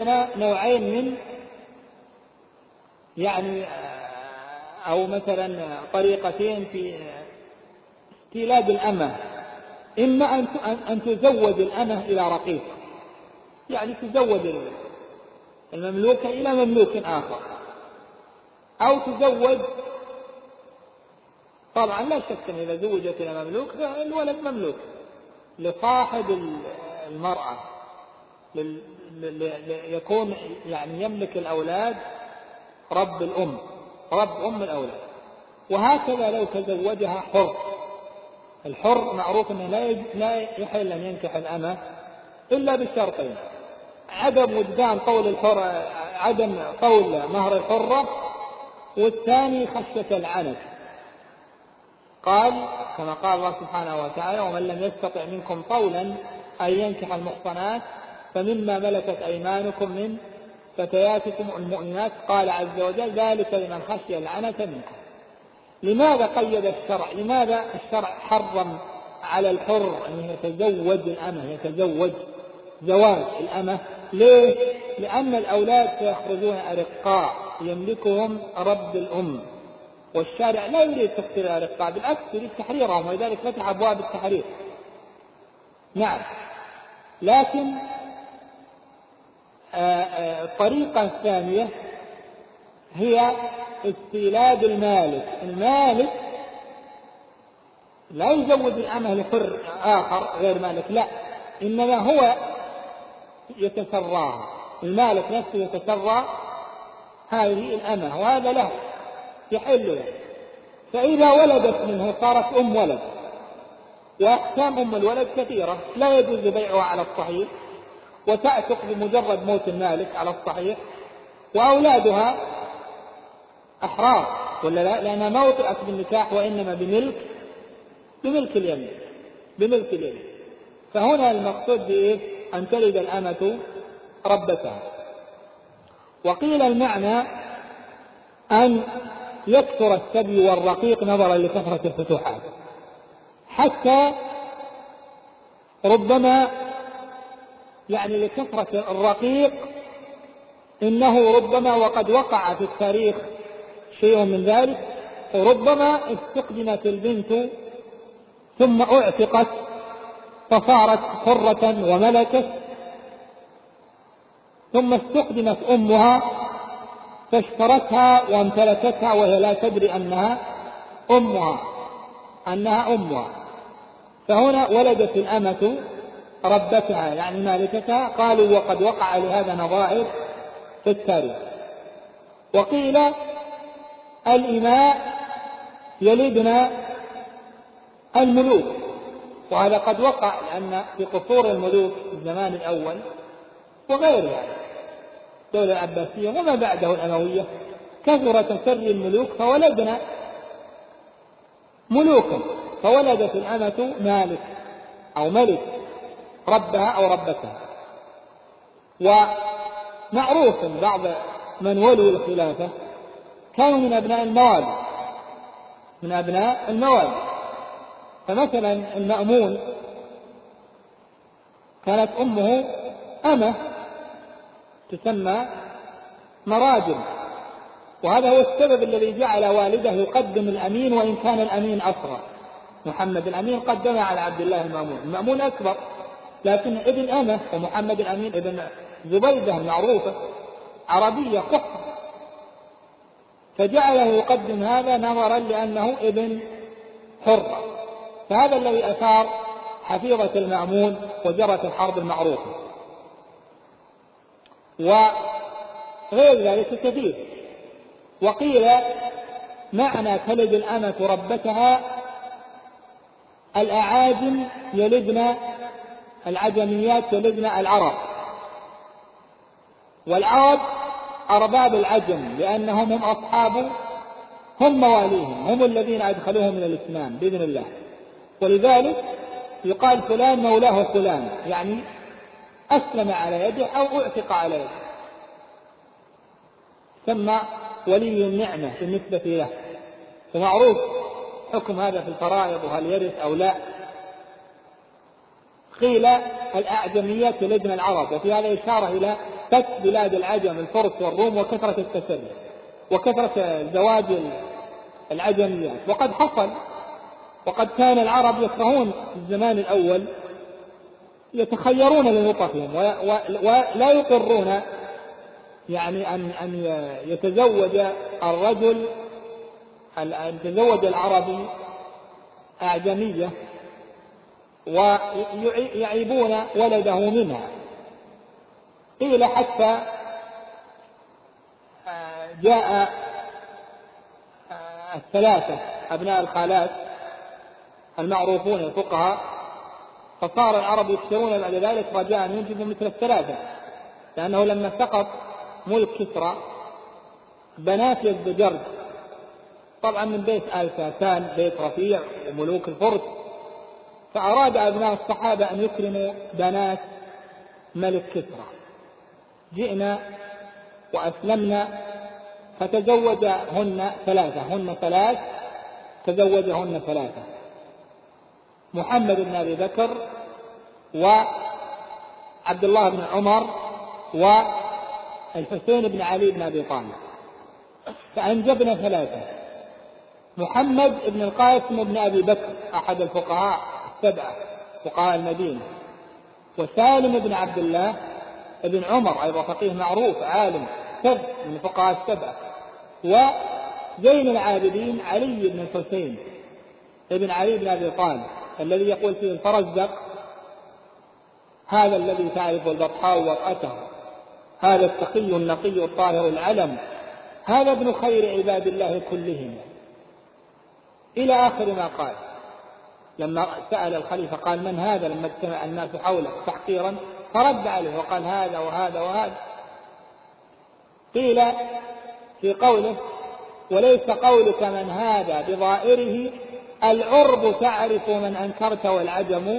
نوعين من يعني أو مثلا طريقتين في استيلاد الأمة. إما أن تزوج الأمة إلى رقيق، يعني تزوج المملوكة إلى مملوك آخر، أو تزوج، طبعا لا شك أن إذا زوجت إلى مملوك فالولد مملوك لصاحب المرأة، يكون يعني يملك الأولاد رب الأم، رب أم الأولاد. وهكذا لو تزوجها حر، الحر معروف أنه لا يحل أن ينكح الأمة إلا بشرطين: عدم وجدان طول الحر، عدم طول مهر الحرة، والثاني خشية العنت. قال كما قال الله سبحانه وتعالى: ومن لم يستطع منكم طولا أن ينكح المحصنات فمما ملكت أيمانكم من فتياتكم المؤمنات. قال عز وجل: ذلك لمن خشي العنت منكم. لماذا قيد الشرع؟ لماذا الشرع حرم على الحر أن يتزوج الأمة، يتزوج زواج الأمة؟ ليه؟ لأن الأولاد سيخرجون أرقاء يملكهم رب الأم، والشارع لا يريد تفسير الأرقاء، بالعكس يريد تحريرهم، ولذلك فتح أبواب التحرير. نعم، لكن الطريقة الثانية هي استيلاد المالك. المالك لا يزوج الأمة لحر آخر غير مالك، لا، إنما هو يتسراها، المالك نفسه يتسرى هذه الأمة، وهذا له يحل له. فإذا ولدت منه صارت أم ولد، وأقسام أم الولد كثيرة، لا يجوز بيعها على الصحيح، وتأتق بمجرد موت المالك على الصحيح، وأولادها أحرار ولا لا؟ لأنها ما وطئت بالنكاح وإنما بملك اليمين، بملك اليمين. فهنا المقصود بإيه؟ أن تلد الأمة ربتها. وقيل المعنى أن يكثر الثدي والرقيق نظرا لكثرة الفتوحات، حتى ربما يعني لكثرة الرقيق إنه ربما وقد وقع في التاريخ شيء من ذلك، ربما استخدمت البنت ثم اعتقت فصارت حرة وملكت، ثم استخدمت أمها فاشترتها وامتلكتها وهي لا تدري أنها أمها. فهنا ولدت الأمة ربتها يعني مالكتها. قالوا وقد وقع لهذا نظائر في التاريخ. وقيل الإماء يلدنا الملوك، وهذا قد وقع لأن في قصور الملوك في الزمان الأول وغيرها الدولة العباسية وما بعده الأموية كثر تسري الملوك فولدنا ملوكا، فولدت الأمة مالك أو ملك ربها أو ربتها. ومعروف بعض من ولوا الخلافة كانوا من أبناء الموالي، فمثلا المأمون كانت أمه أمة تسمى مراجل، وهذا هو السبب الذي جعل والده يقدم الأمين وإن كان الأمين أصغر. محمد الأمين قدم على عبد الله المأمون أكبر، لكن ابن أمة، ومحمد الأمين ابن زبيدة المعروفة عربية قحة، فجعله يقدم هذا نظرا لأنه ابن حرة. فهذا الذي أثار حفيظة المأمون وجرت الحرب المعروفة. وغير ذلك كثير. وقيل معنى تلد الأمة ربتها الأعاجم يلدن العجميات يلدن العرب، والعرب أرباب العجم لأنهم هم أصحاب، هم مواليهم، هم الذين أدخلوهم من الإسلام بإذن الله. ولذلك يقال فلان مولاه فلان، يعني أسلم على يده أو اعتق على يده، ثم ولي النعمة بالنسبة له. فمعروف حكم هذا في الفرائض وهل يرث أو لا. قيل الأعجميات يلدن العرب، وفي هذا إشارة إلى فك بلاد العجم الفرس والروم وكثرة التسلل وكثرة زواج العجميات. وقد حصل، وقد كان العرب يكرهون في الزمان الأول يتخيرون لنطقهم ولا يقرون يعني أن يتزوج الرجل أن يتزوج العربي أعجمية ويعيبون ولده منها. قيل حتى جاء الثلاثة أبناء الخالات المعروفون الفقهاء فصار العرب يكثرون بعد ذلك رجاء أن ينجبوا مثل الثلاثة، لأنه لما سقط ملك كسرى بنات يزدجرد طبعا من بيت آل ساسان بيت رفيع وملوك الفرس، فأراد أبناء الصحابة أن يكرموا بنات ملك كسرى. جئنا وأسلمنا فتزوجهن ثلاثة، هن ثلاث تزوجهن ثلاثة: محمد بن أبي بكر وعبد الله بن عمر والحسين بن علي بن أبي طالب. فأنجبنا ثلاثة: محمد بن القاسم بن أبي بكر أحد الفقهاء السبعة فقهاء المدينة، وسالم بن عبد الله بن عمر أيضا فقيه معروف عالم من الفقهاء السبعة، وزين العابدين علي بن الحسين ابن علي بن أبي طالب الذي يقول فيه الفرزدق: هذا الذي تعرف البطحاء وطأته، هذا التقي النقي الطاهر العلم، هذا ابن خير عباد الله كلهم، إلى آخر ما قال. لما سأل الخليفة قال: من هذا؟ لما اجتمع الناس حوله تحقيرا فرد عليه وقال: هذا وهذا وهذا. قيل في قوله: وليس قولك من هذا بظائره العرب تعرف من أنكرت والعجم،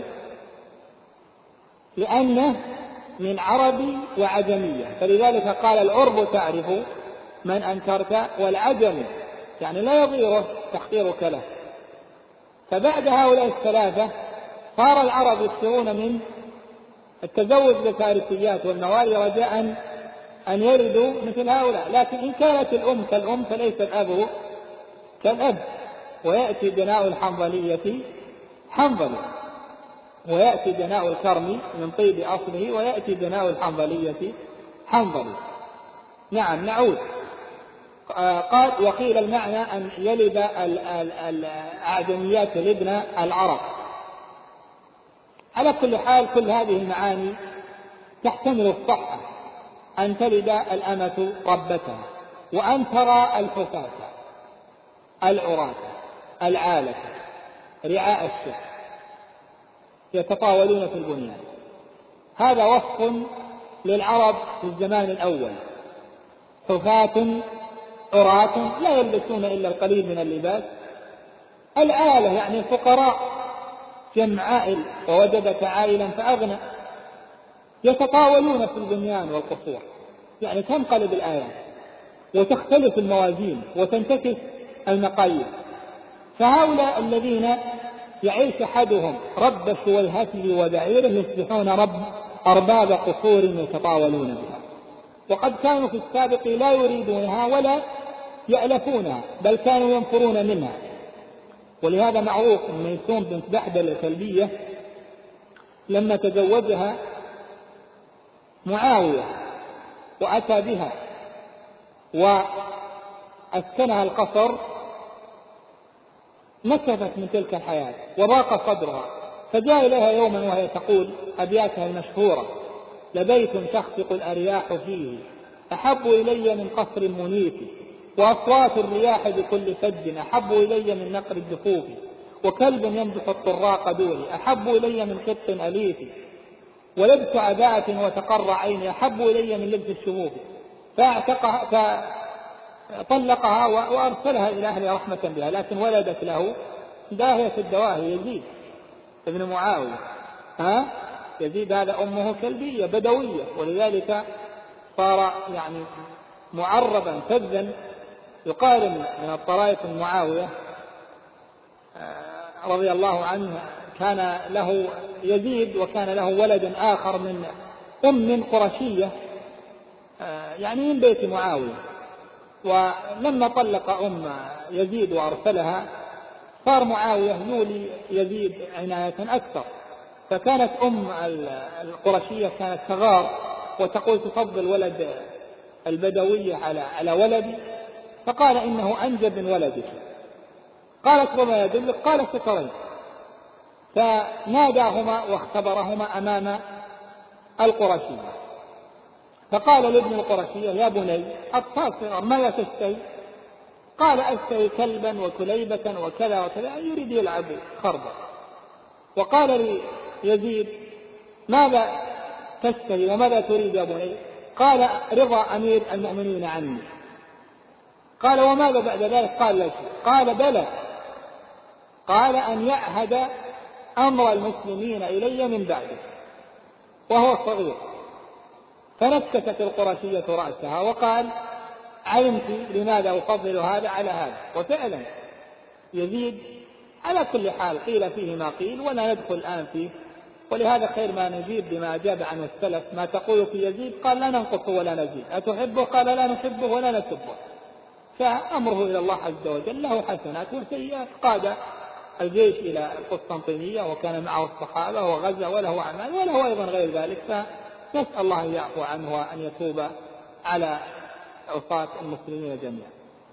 لأنه من عربي وعجمية، فلذلك قال العرب تعرف من أنكرت والعجم، يعني لا يضيره تحقيرك له. فبعد هؤلاء الثلاثة صار العرب يكثرون من التزوج بالفارسيات والنواري رجاء أن يردوا مثل هؤلاء، لكن إن كانت الأم كالأم فليس الأب كالأب. ويأتي بناء الحنظلية حنظلي، ويأتي بناء الكرم من طيب أصله، ويأتي بناء الحنظلية حنظلي. نعم نعود. قال: وقيل المعنى أن يلد الأعجميات لابن العرب. على كل حال كل هذه المعاني تحتمل الصحة، أن تلد الأمة ربتها، وأن ترى الحفاة العراة العالة رعاء الشعب يتطاولون في البنيان. هذا وصف للعرب في الزمان الأول: حفاة عراة لا يلبسون إلا القليل من اللباس. العالة يعني الفقراء، جمع عائل، ووجدك عائلا فأغنى، يتطاولون في البنيان والقصور. يعني تنقلب الآيات وتختلف الموازين وتنتكس المقاييس. فهؤلاء الذين يعيش أحدهم رب شويهته وبعيره يصبحون أرباب قصور يتطاولون بها، وقد كانوا في السابق لا يريدونها ولا يألفونها، بل كانوا ينفرون منها. ولهذا معروف أن ميسوم بنت بحدل الكلبية لما تزوجها معاوية وأتى بها وأسكنها القصر نكفت من تلك الحياة وضاق صدرها، فجاء إليها يوما وهي تقول أبياتها المشهورة: لبيت تخفق الأرياح فيه أحب إلي من قصر منيف، وأصوات الرياح بكل فج أحب إلي من نقر الدفوف، وكلب يمدح الطراق دوني أحب إلي من قط أليف، ولبس عباءة وتقر عيني أحب إلي من لبس الشموف. فطلقها وأرسلها إلى أهل رحمة بها، لكن ولدت له داهية الدواهي يزيد ابن معاوية. يزيد هذا أمه كلبية بدوية، ولذلك صار يعني معربا فذا يقارن من الطرائف معاوية رضي الله عنه. كان له يزيد وكان له ولد آخر من أم قرشية يعني من بيت معاوية. ولما طلق يزيد وأرسلها صار معاوية يولي يزيد عناية أكثر، فكانت القرشية كانت تغار وتقول تفضل ولد البدوية على ولدي، فقال إنه أنجب من ولدك. قالت وما يدلك؟ قال سترين. فناداهما واختبرهما أمام القرشية، فقال لابن القرشية يا بني الطاصر ماذا تشتهي؟ قال أشتهي كلبا وكليبة وكذا وكذا، يريد يلعب خربا. وقال ليزيد ماذا تشتهي وماذا تريد يا بني؟ قال رضا أمير المؤمنين عني. قال وماذا بعد ذلك؟ قال لا شيء. قال بلى، قال أن يعهد أمر المسلمين إلي من بعده وهو صغير. فنكست القرشية رأسها وقال علمت لماذا أفضل هذا على هذا. وفعلا يزيد على كل حال قيل فيه ما قيل ولا ندخل الآن فيه، ولهذا خير ما نجيب بما أجاب عنه السلف. ما تقول في يزيد؟ قال لا ننقص ولا نزيد. أتحبه؟ قال لا نحبه ولا نسبه. فأمره إلى الله عز وجل، له حسنات وسيئات. قاد الجيش إلى القسطنطينية وكان معه الصحابة وغزا وله أعمال وله أيضا غير ذلك، فنسأل الله أن يعفو عنه وأن يتوب على عصاة المسلمين جميعا.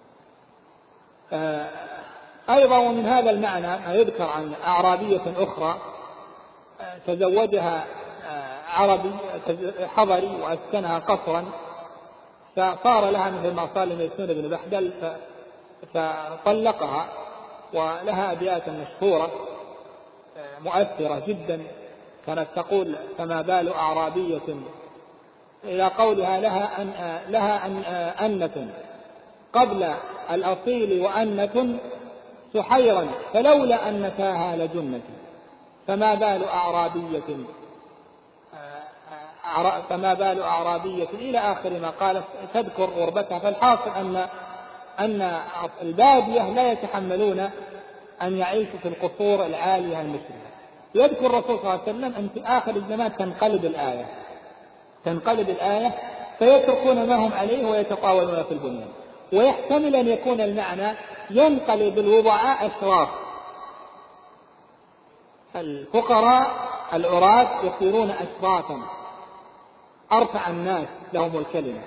أيضا ومن هذا المعنى ما يذكر عن أعرابية أخرى تزوجها عربي حضري وأسكنها قصرا، فصار لها مثل ما صار لميسون بن بحدل فطلقها، ولها أبيات مشهورة مؤثرة جدا كانت تقول فما بال أعرابية إلى قولها لها أنة قبل الأصيل وأنة سحيرا فلولا أنتاها لجنة. فما بال أعرابية إلى آخر ما قالت تذكر غربتها. فالحاصل أن البادية لا يتحملون أن يعيشوا في القصور العالية المشرفة. يذكر الرسول صلى الله عليه وسلم أن في آخر الزمان تنقلب الآية فيتركون ما هم عليه ويتطاولون في البنيان. ويحتمل أن يكون المعنى ينقلب الوضعاء أشراف، الفقراء العراة يصيرون أشرافا أرفع الناس لهم الكلمة.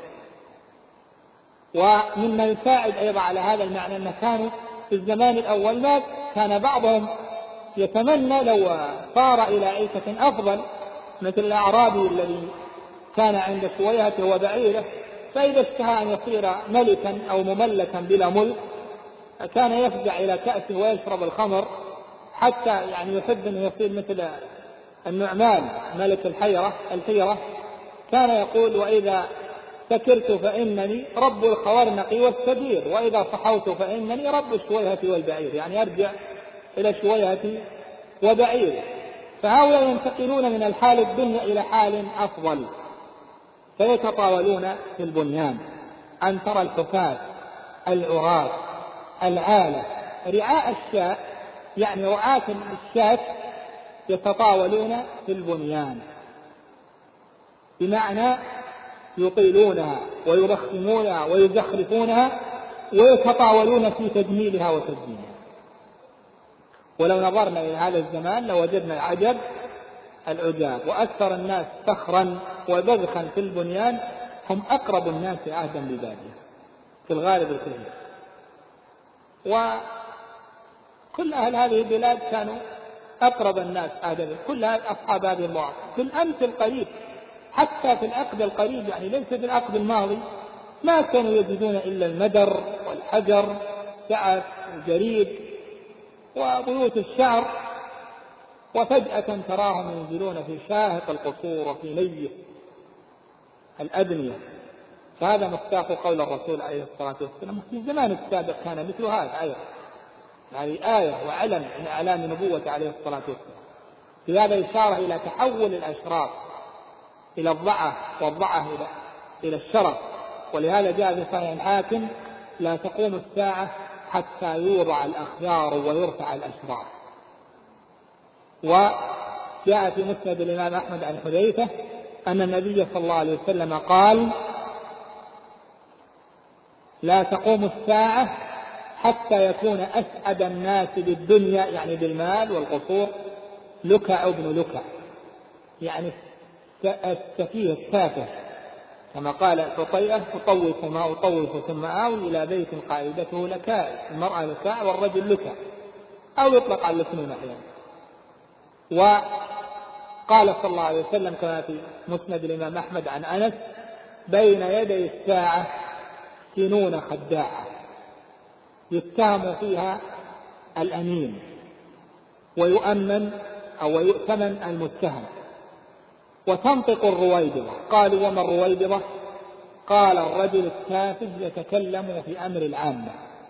ومما يساعد أيضا على هذا المعنى أن كانوا في الزمان الأول ما كان بعضهم يتمنى لو صار إلى عيشة أفضل، مثل الأعرابي الذي كان عند شويهته وبعيره، فإذا اشتهى أن يصير ملكا أو مملكا بلا ملك كان يفزع إلى كأسه ويشرب الخمر، حتى يعني يحب أن يصير مثل النعمان ملك الحيرة كان يقول وإذا سكرت فإنني رب الخوارنق والسبير وإذا صحوت فإنني رب الشويهة والبعير، يعني أرجع إلى شويهة وبعير. فهؤلاء ينتقلون من الحال الدنيا إلى حال أفضل فيتطاولون في البنيان. أن ترى الحفاة العراة العالة رعاء الشاة، يعني رعاة الشاة يتطاولون في البنيان، بمعنى يطيلونها ويرخمونها ويزخرفونها ويتطاولون في تجميلها وتزيينها. ولو نظرنا إلى هذا الزمان لوجدنا العجب العجاب. وأكثر الناس فخرا وبذخا في البنيان هم أقرب الناس عهدا ببادية في الغالب الكثير. وكل أهل هذه البلاد كانوا أقرب الناس عهدا، كل أصحاب هذه المواقف في الأمس القريب، حتى في العقد القريب، يعني ليس في العقد الماضي، ما كانوا يجدون إلا المدر والحجر سعف الجريد وبيوت الشعر، وفجأة تراهم ينزلون في شاهق القصور وفي نيه الأبنية. فهذا مصداق قول الرسول عليه الصلاة والسلام. في الزمان السابق كان مثل هذا أيضا، يعني آية وعلم من أعلام نبوة عليه الصلاة والسلام. في هذا إشارة إلى تحول الأشراف إلى الضعة والضعة إلى الشرف. ولهذا جاء في صحيح الحاكم لا تقوم الساعة حتى يوضع الأخيار ويرفع الأشرار. وجاء في مسند الإمام أحمد عن حذيفة أن النبي صلى الله عليه وسلم قال لا تقوم الساعة حتى يكون أسعد الناس بالدنيا يعني بالمال والقصور لكع ابن لكع، يعني السفيه التافه، كما قال حطيئة: أطوف ما أطوف ثم آوي إلى بيت قاعدته لكاء. المرأة لكاء والرجل لكع، أو يطلق على الاثنين أحيانا. وقال صلى الله عليه وسلم كما في مسند الإمام أحمد عن أنس: بين يدي الساعة سنون خداعة يتهم فيها الأمين ويؤمن أو يؤتمن المتهم، وتنطق الرويبضة. قالوا: وما الرويبضة؟ قال: الرجل التافه يتكلم في أمر العامة.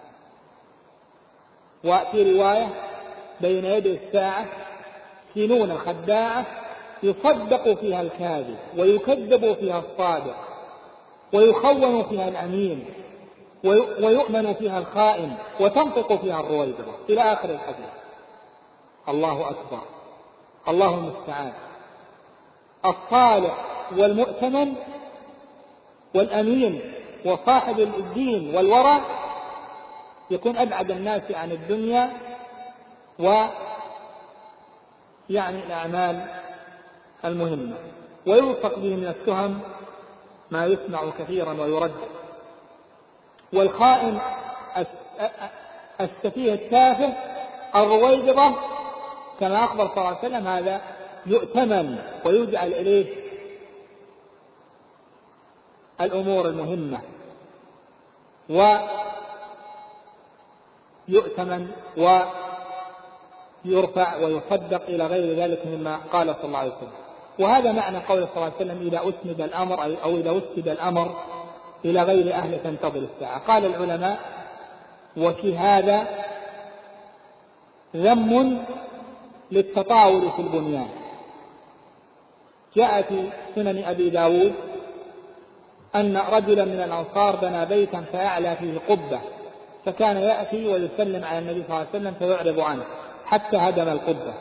وفي رواية: بين يدي الساعة سنون خداعة يصدق فيها الكاذب ويكذب فيها الصادق ويخون فيها الأمين ويؤمن فيها الخائن وتنطق فيها الرويبضة، إلى آخر الحديث. الله أكبر، الله المستعان. الصالح والمؤتمن والأمين وصاحب الدين والورع يكون أبعد الناس عن الدنيا ويعني الأعمال المهمة، ويوثق به من التهم ما يسمع كثيرا ويرد. والخائن السفيه التافه الرويبضة كما أخبر صلى الله عليه وسلم هذا يؤتمن ويجعل إليه الأمور المهمة ويؤتمن ويرفع ويصدق إلى غير ذلك مما قال صلى الله عليه وسلم. وهذا معنى قول صلى الله عليه وسلم: إذا أسند الأمر أو إذا أسند الأمر إلى غير أهل تنتظر الساعة. قال العلماء: وفي هذا ذم للتطاول في البنيان. جاء في سنن أبي داود أن رجلا من الأنصار بنى بيتا فأعلى فيه قبة، فكان يأتي ويسلم على النبي صلى الله عليه وسلم فيعرض عنه حتى هدم القبة.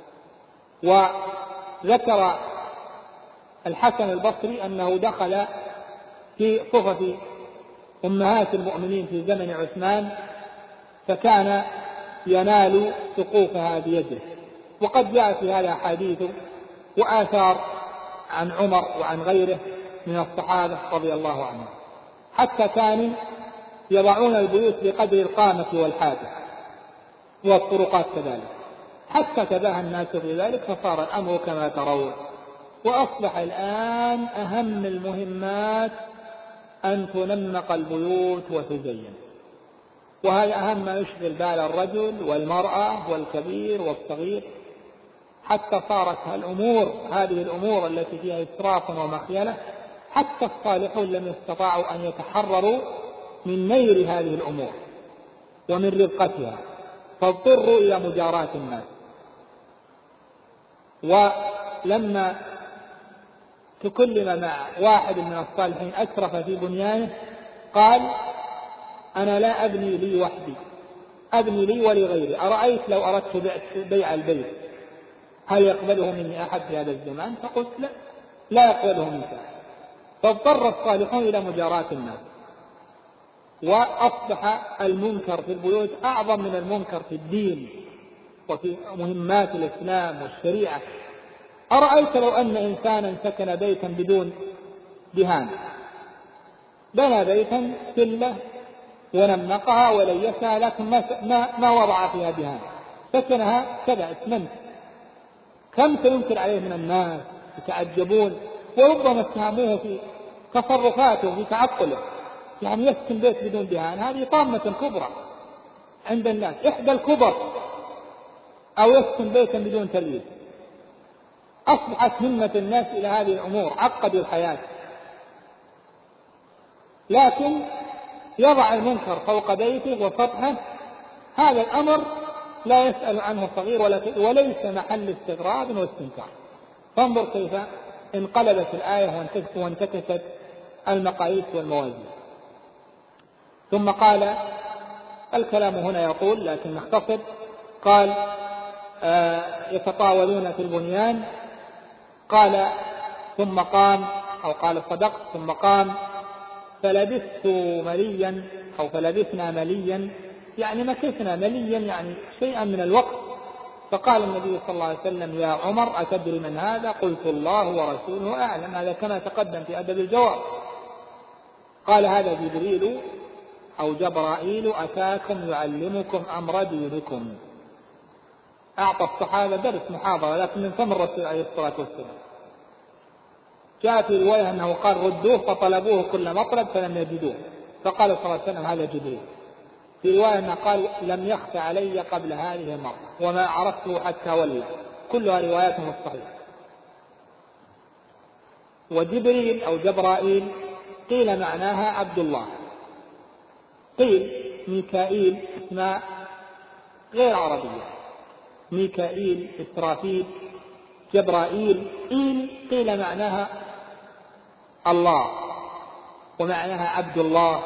وذكر الحسن البصري أنه دخل في صفة أمهات المؤمنين في زمن عثمان فكان ينال سقوفها بيده. وقد جاء في هذا حديث وآثار عن عمر وعن غيره من الصحابة رضي الله عنهم، حتى كانوا يضعون البيوت بقدر القامة والحاجة والطرقات كذلك، حتى تباهى الناس في ذلك فصار الأمر كما ترون. وأصبح الآن أهم المهمات أن تنمق البيوت وتزين، وهذا أهم ما يشغل بال الرجل والمرأة والكبير والصغير، حتى صارت هذه الأمور التي فيها إسراف ومخيلة حتى الصالحون لم يستطاعوا أن يتحرروا من نير هذه الأمور ومن رقتها، فاضطروا إلى مجاراة الناس. ولما تكلم مع واحد من الصالحين أسرف في بنيانه قال: أنا لا أبني لي وحدي، أبني لي ولغيري، أرأيت لو أردت بيع البيت هل يقبله مني أحد في هذا الزمان؟ فقلت: لا يقبله منك أحد. فاضطر الصالحون إلى مجاراة الناس، وأصبح المنكر في البيوت أعظم من المنكر في الدين وفي مهمات الإسلام والشريعة. أرأيت لو أن إنسانا سكن بيتا بدون دهان، بنى بيتا سلة ونمقها وليسها لكن ما وضع فيها دهان، سكنها كذا اسمنت، كم سينكر عليه من الناس يتعجبون وربما اتهموه في تصرفاته في تعقله، يعني يسكن بيت بدون دهان، هذه طامة كبرى عند الناس، إحدى الكبر. أو يسكن بيتا بدون تلويث. أصبحت همة الناس إلى هذه الأمور، عقدوا الحياة. لكن يضع المنكر فوق بيته وسطحه، هذا الأمر لا يسأل عنه صغير وليس محل استغراب واستنكار. فانظر كيف انقلبت الآية وانتكست المقاييس والموازين. ثم قال: الكلام هنا يطول لكن نختصر. قال: يتطاولون في البنيان. قال: ثم قام، أو قال: صدقت. ثم قام فلبثت مليا أو فلبثنا مليا يعني مكثنا مليا يعني شيئا من الوقت. فقال النبي صلى الله عليه وسلم: يا عمر أتدري من هذا؟ قلت: الله ورسوله أعلم. هذا كما تقدم في أدب الجواب. قال: هذا جبريل أو جبرائيل أتاكم يعلمكم أمر دينكم. أعطى الصحابة درس محاضرة لكن من فم الرسول عليه الصلاة والسلام. جاء في رواية أنه قال: ردوه، فطلبوه كل مطلب فلم يجدوه، فقال صلى الله عليه وسلم: هذا جبريل. في رواية أنه قال: لم يخف علي قبل هذه المرة وما عرفته حتى ولى. كلها روايات صحيحة. وجبريل أو جبرائيل قيل معناها عبد الله، قيل ميكائيل اسماء غير عربية، ميكائيل، إسرافيل، جبرائيل. قيل معناها الله ومعناها عبد الله.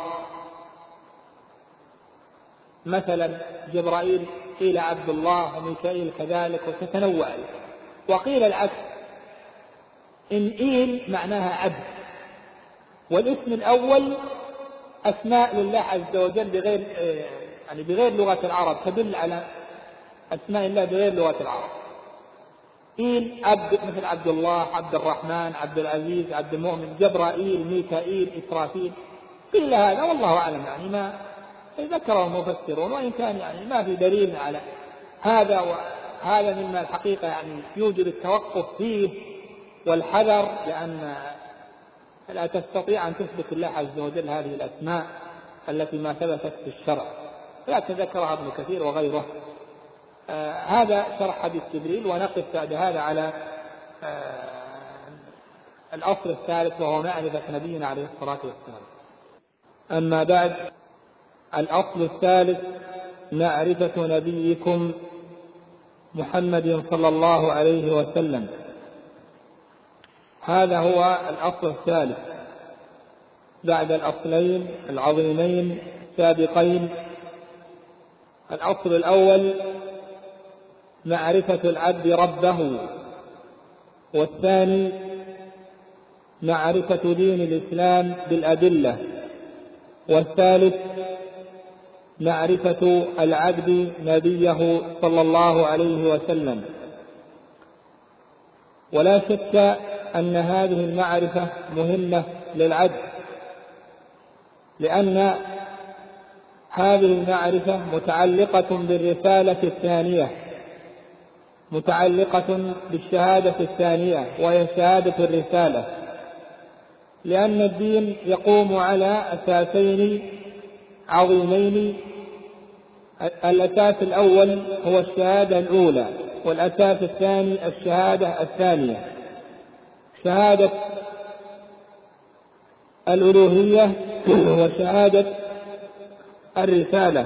مثلا جبرائيل قيل عبد الله وميكائيل كذلك، وتتنوع. وقيل العكس، إن معناها عبد. والاسم الأول أسماء لله عز وجل بغير لغة العرب، تدل على أسماء الله بغير لغة العرب. عبد مثل عبد الله، عبد الرحمن، عبد العزيز، عبد المؤمن. جبرائيل، ميكائيل، إسرافيل. قيل هذا والله أعلم، يعني ما ذكره المفسرون، وإن كان يعني ما في دليل على هذا. وهذا مما الحقيقة يعني يوجب التوقف فيه والحذر، لأن لا تستطيع أن تثبت الله عز وجل هذه الأسماء التي ما ثبتت في الشرع، لكن ذكرها ابن كثير وغيره. هذا شرح حديث جبريل. ونقف بعد هذا على الأصل الثالث، وهو معرفة نبينا عليه الصلاة والسلام. أما بعد، الأصل الثالث معرفة نبيكم محمد صلى الله عليه وسلم. هذا هو الأصل الثالث بعد الأصلين العظيمين السابقين. الأصل الأول معرفة العبد ربه، والثاني معرفة دين الإسلام بالأدلة، والثالث معرفة العبد نبيه صلى الله عليه وسلم. ولا شك أن هذه المعرفة مهمة للعبد، لأن هذه المعرفة متعلقة بالرسالة الثانية، متعلقة بالشهادة الثانية، وهي شهادة الرسالة. لأن الدين يقوم على أساسين عظيمين. الأساس الأول هو الشهادة الأولى، والأساس الثاني الشهادة الثانية، شهادة الألوهية وشهادة الرسالة.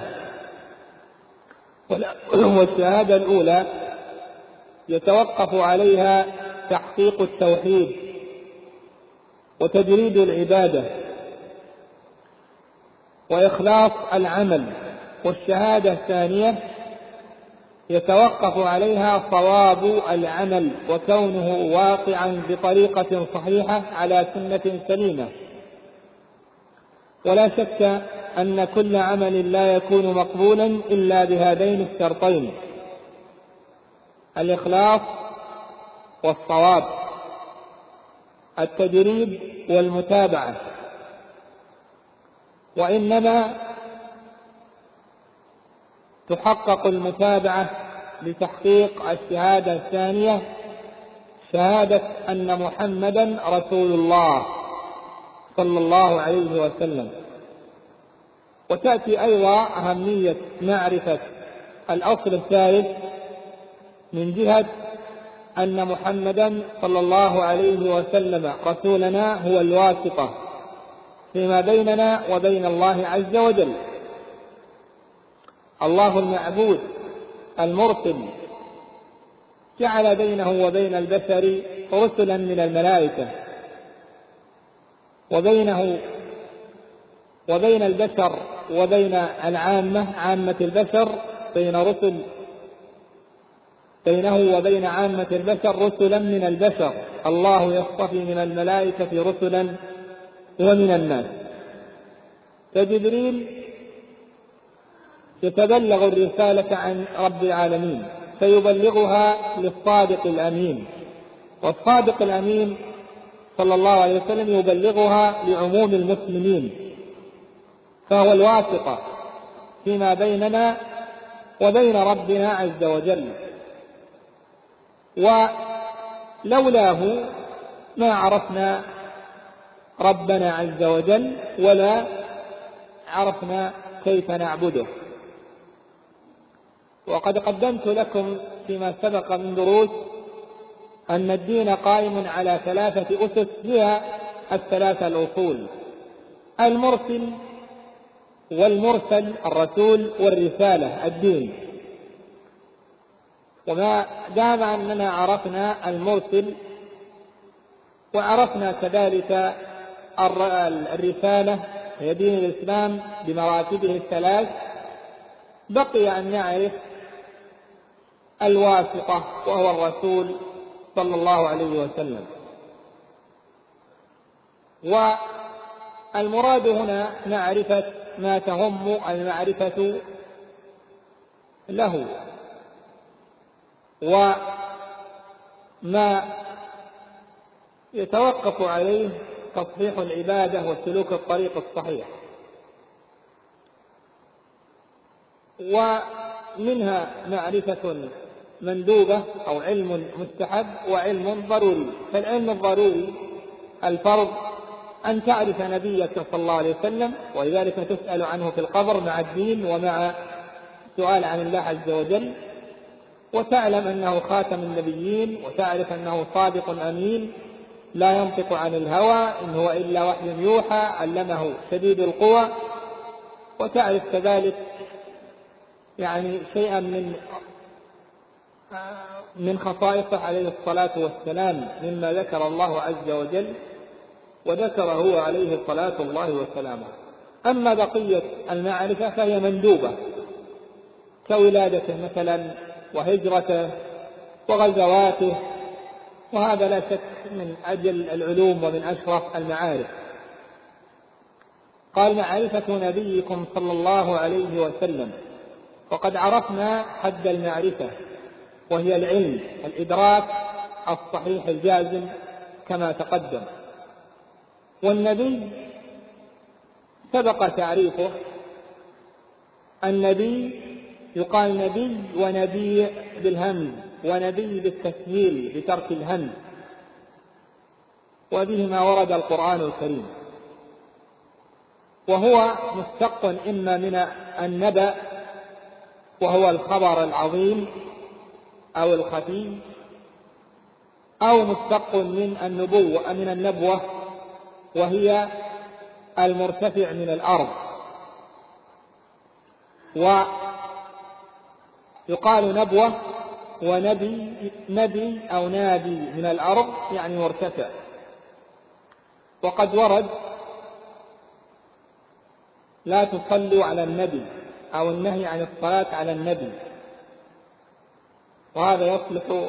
والشهادة الأولى يتوقف عليها تحقيق التوحيد وتجريد العبادة وإخلاص العمل، والشهادة الثانية يتوقف عليها صواب العمل وكونه واقعا بطريقة صحيحة على سنة سليمة. ولا شك أن كل عمل لا يكون مقبولا إلا بهذين الشرطين: الإخلاص والصواب، التجريد والمتابعة. وإنما تحقق المتابعة لتحقيق الشهادة الثانية، شهادة أن محمدا رسول الله صلى الله عليه وسلم. وتأتي أيضا أهمية معرفة الأصل الثالث من جهة أن محمدا صلى الله عليه وسلم رسولنا هو الواسطة فيما بيننا وبين الله عز وجل. الله المعبود المرسل جعل بينه وبين البشر رسلا من الملائكة، وبينه وبين البشر وبين عامة البشر بينه وبين عامة البشر رسلا من البشر. الله يصطفي من الملائكة رسلا ومن الناس. فجبريل يتبلغ الرسالة عن رب العالمين فيبلغها للصادق الأمين، والصادق الأمين صلى الله عليه وسلم يبلغها لعموم المسلمين، فهو الواسطة فيما بيننا وبين ربنا عز وجل، ولولاه ما عرفنا ربنا عز وجل ولا عرفنا كيف نعبده. وقد قدمت لكم فيما سبق من دروس أن الدين قائم على 3 أسس، هي 3 الأصول: المرسل والمرسل، الرسول والرسالة، الدين. وما دام أننا عرفنا المرسل وعرفنا كذلك الرسالة هي دين الإسلام بمراتبه 3، بقي أن نعرف الواسطة وهو الرسول صلى الله عليه وسلم. والمراد هنا معرفة ما تهم المعرفة له، وما يتوقف عليه تصحيح العبادة وسلوك الطريق الصحيح. ومنها معرفة مندوبة أو علم مستحب وعلم ضروري. فالعلم الضروري الفرض أن تعرف نبيك صلى الله عليه وسلم، ولذلك تسأل عنه في القبر مع الدين ومع سؤال عن الله عز وجل، وتعلم أنه خاتم النبيين، وتعرف أنه صادق أمين لا ينطق عن الهوى إن هو إلا وحي يوحى علمه شديد القوى، وتعرف كذلك يعني شيئا من خصائصه عليه الصلاة والسلام مما ذكر الله عز وجل وذكر هو عليه الصلاة الله وسلامه. أما بقية المعرفة فهي مندوبة كولادته مثلا وهجرته وغزواته، وهذا لا شك من أجل العلوم ومن أشرف المعارف. قال: معرفة نبيكم صلى الله عليه وسلم. وقد عرفنا حد المعرفة، وهي العلم، الإدراك الصحيح الجازم كما تقدم. والنبي سبق تعريفه. النبي يقال نبي ونبي بالهمز، ونبي بالتسهيل بترك الهمز، وبهما ورد القرآن الكريم. وهو مشتق إما من النبأ وهو الخبر العظيم أو الخفي، أو مشتق من النبوة وهي المرتفع من الأرض. ويقال نبوة ونبي أو نادي من الأرض يعني مرتفع. وقد ورد: لا تصلوا على النبي، أو النهي عن الصلاة على النبي، وهذا يصلح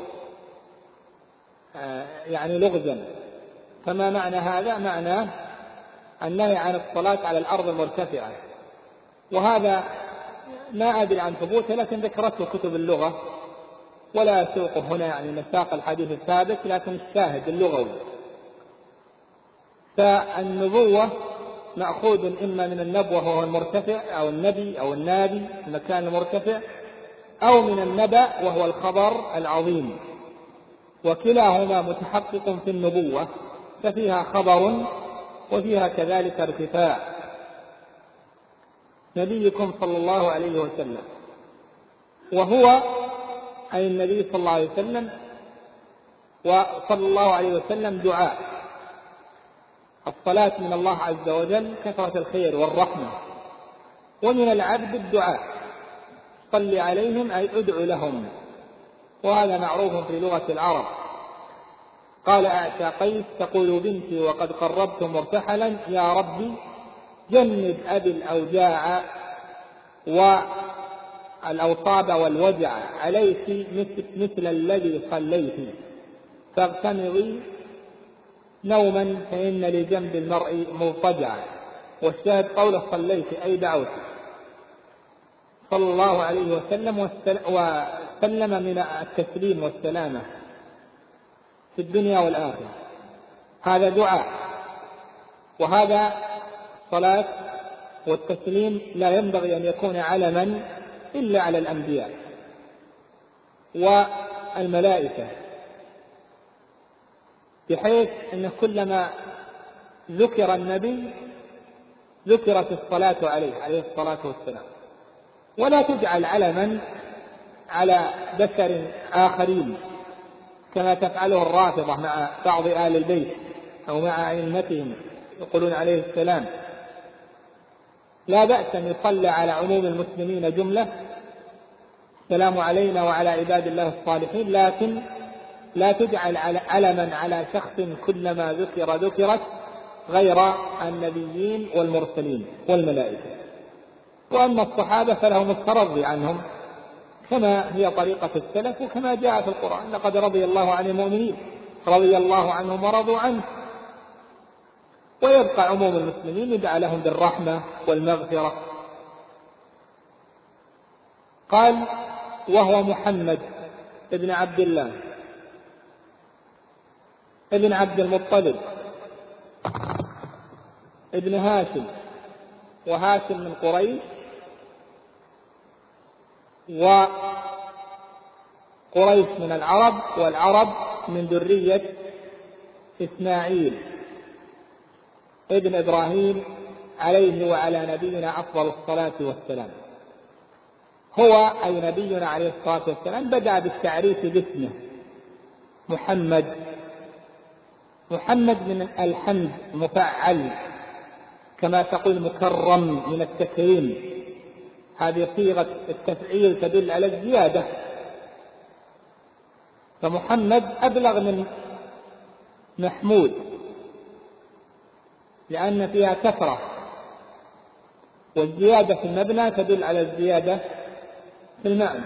يعني لغزا. فما معنى هذا؟ معناه النهي عن الصلاة على الأرض المرتفعة، وهذا ما أدري عن ثبوته، لكن ذكرته كتب اللغة ولا أسوق هنا يعني مساق الحديث الثابت، لكن الشاهد اللغوي. فالنبوة مأخوذ إما من النبوة وهو المرتفع، أو النبي أو النادي المكان المرتفع، أو من النبأ وهو الخبر العظيم، وكلاهما متحقق في النبوة، ففيها خبر وفيها كذلك ارتفاع. نبيكم صلى الله عليه وسلم، وهو أي النبي صلى الله عليه وسلم، وصلى الله عليه وسلم دعاء. الصلاة من الله عز وجل كثرة الخير والرحمة، ومن العبد الدعاء، صل عليهم أي ادعو لهم، وهذا معروف في لغة العرب. قال أعشى قيس: تقول بنتي وقد قربت مرتحلا، يا ربي جنب أبي الأوجاع والأوصاب والوجع، عليك مثل الذي صليت، فاغتنضي نوما فإن لجنب المرء مضطجعا. والشاهد قوله صليت أي دعوت. صلى الله عليه وسلم وسلم من التسليم والسلامة في الدنيا والآخرة. هذا دعاء، وهذا صلاة، والتسليم لا ينبغي أن يكون علما إلا على الأنبياء والملائكة، بحيث أن كلما ذكر النبي ذكرت الصلاة عليه الصلاة والسلام، ولا تجعل علما على بشر آخرين كما تفعله الرافضة مع بعض آل البيت أو مع أئمتهم يقولون عليه السلام. لا بأس أن يصلى على عموم المسلمين جملة، السلام علينا وعلى عباد الله الصالحين، لكن لا تجعل علما على شخص كلما ذكرت غير النبيين والمرسلين والملائكة. وأما الصحابة فلهم الترضي عنهم كما هي طريقة السلف وكما جاء في القرآن: لقد رضي الله عن المؤمنين رضي الله عنهم ورضوا عنه. ويبقى عموم المسلمين يدعى لهم بالرحمة والمغفرة. قال: وهو محمد ابن عبد الله ابن عبد المطلب ابن هاشم، وهاشم من قريش، وقريش من العرب، والعرب من ذرية إسماعيل ابن إبراهيم عليه وعلى نبينا أفضل الصلاة والسلام. هو أي نبينا عليه الصلاة والسلام بدأ بالتعريف باسمه محمد من الحمد مفعل، كما تقول مكرم من التكريم، هذه صيغة التفعيل تدل على الزيادة. فمحمد أبلغ من محمود لأن فيها كثرة، والزيادة في المبنى تدل على الزيادة في المعنى.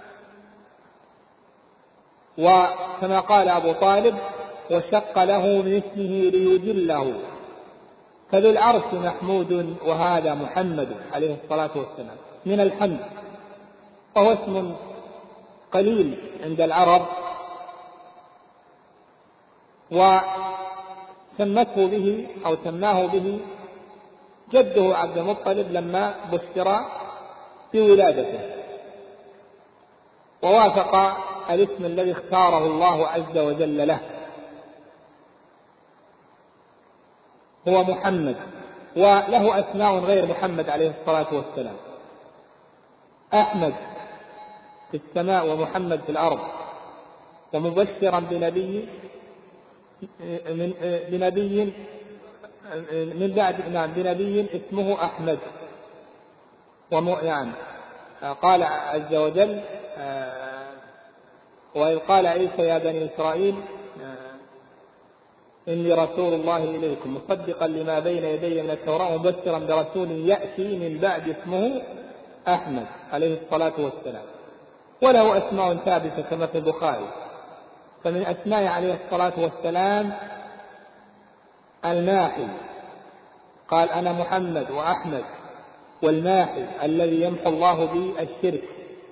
وكما قال أبو طالب: وشق له من اسمه ليجله، فذو العرش محمود وهذا محمد عليه الصلاة والسلام من الحمد، وهو اسم قليل عند العرب، وسمته به أو سماه به جده عبد المطلب لما بشر بولادته، ووافق الاسم الذي اختاره الله عز وجل له، هو محمد. وله أسماء غير محمد عليه الصلاة والسلام: أحمد في السماء ومحمد في الأرض، ومبشرا بنبي من بعد بنبي اسمه أحمد. يعني قال عز وجل: وإذ قال عيسى يا بني إسرائيل إني رسول الله إليكم مصدقا لما بين يدي من التوراة ومبشرا برسول يأتي من بعد اسمه أحمد عليه الصلاة والسلام. وله أسماء ثابتة كما في البخاري. فمن أسماء عليه الصلاة والسلام الماحي، قال: أنا محمد وأحمد، والماحي الذي يمحو الله به الشرك،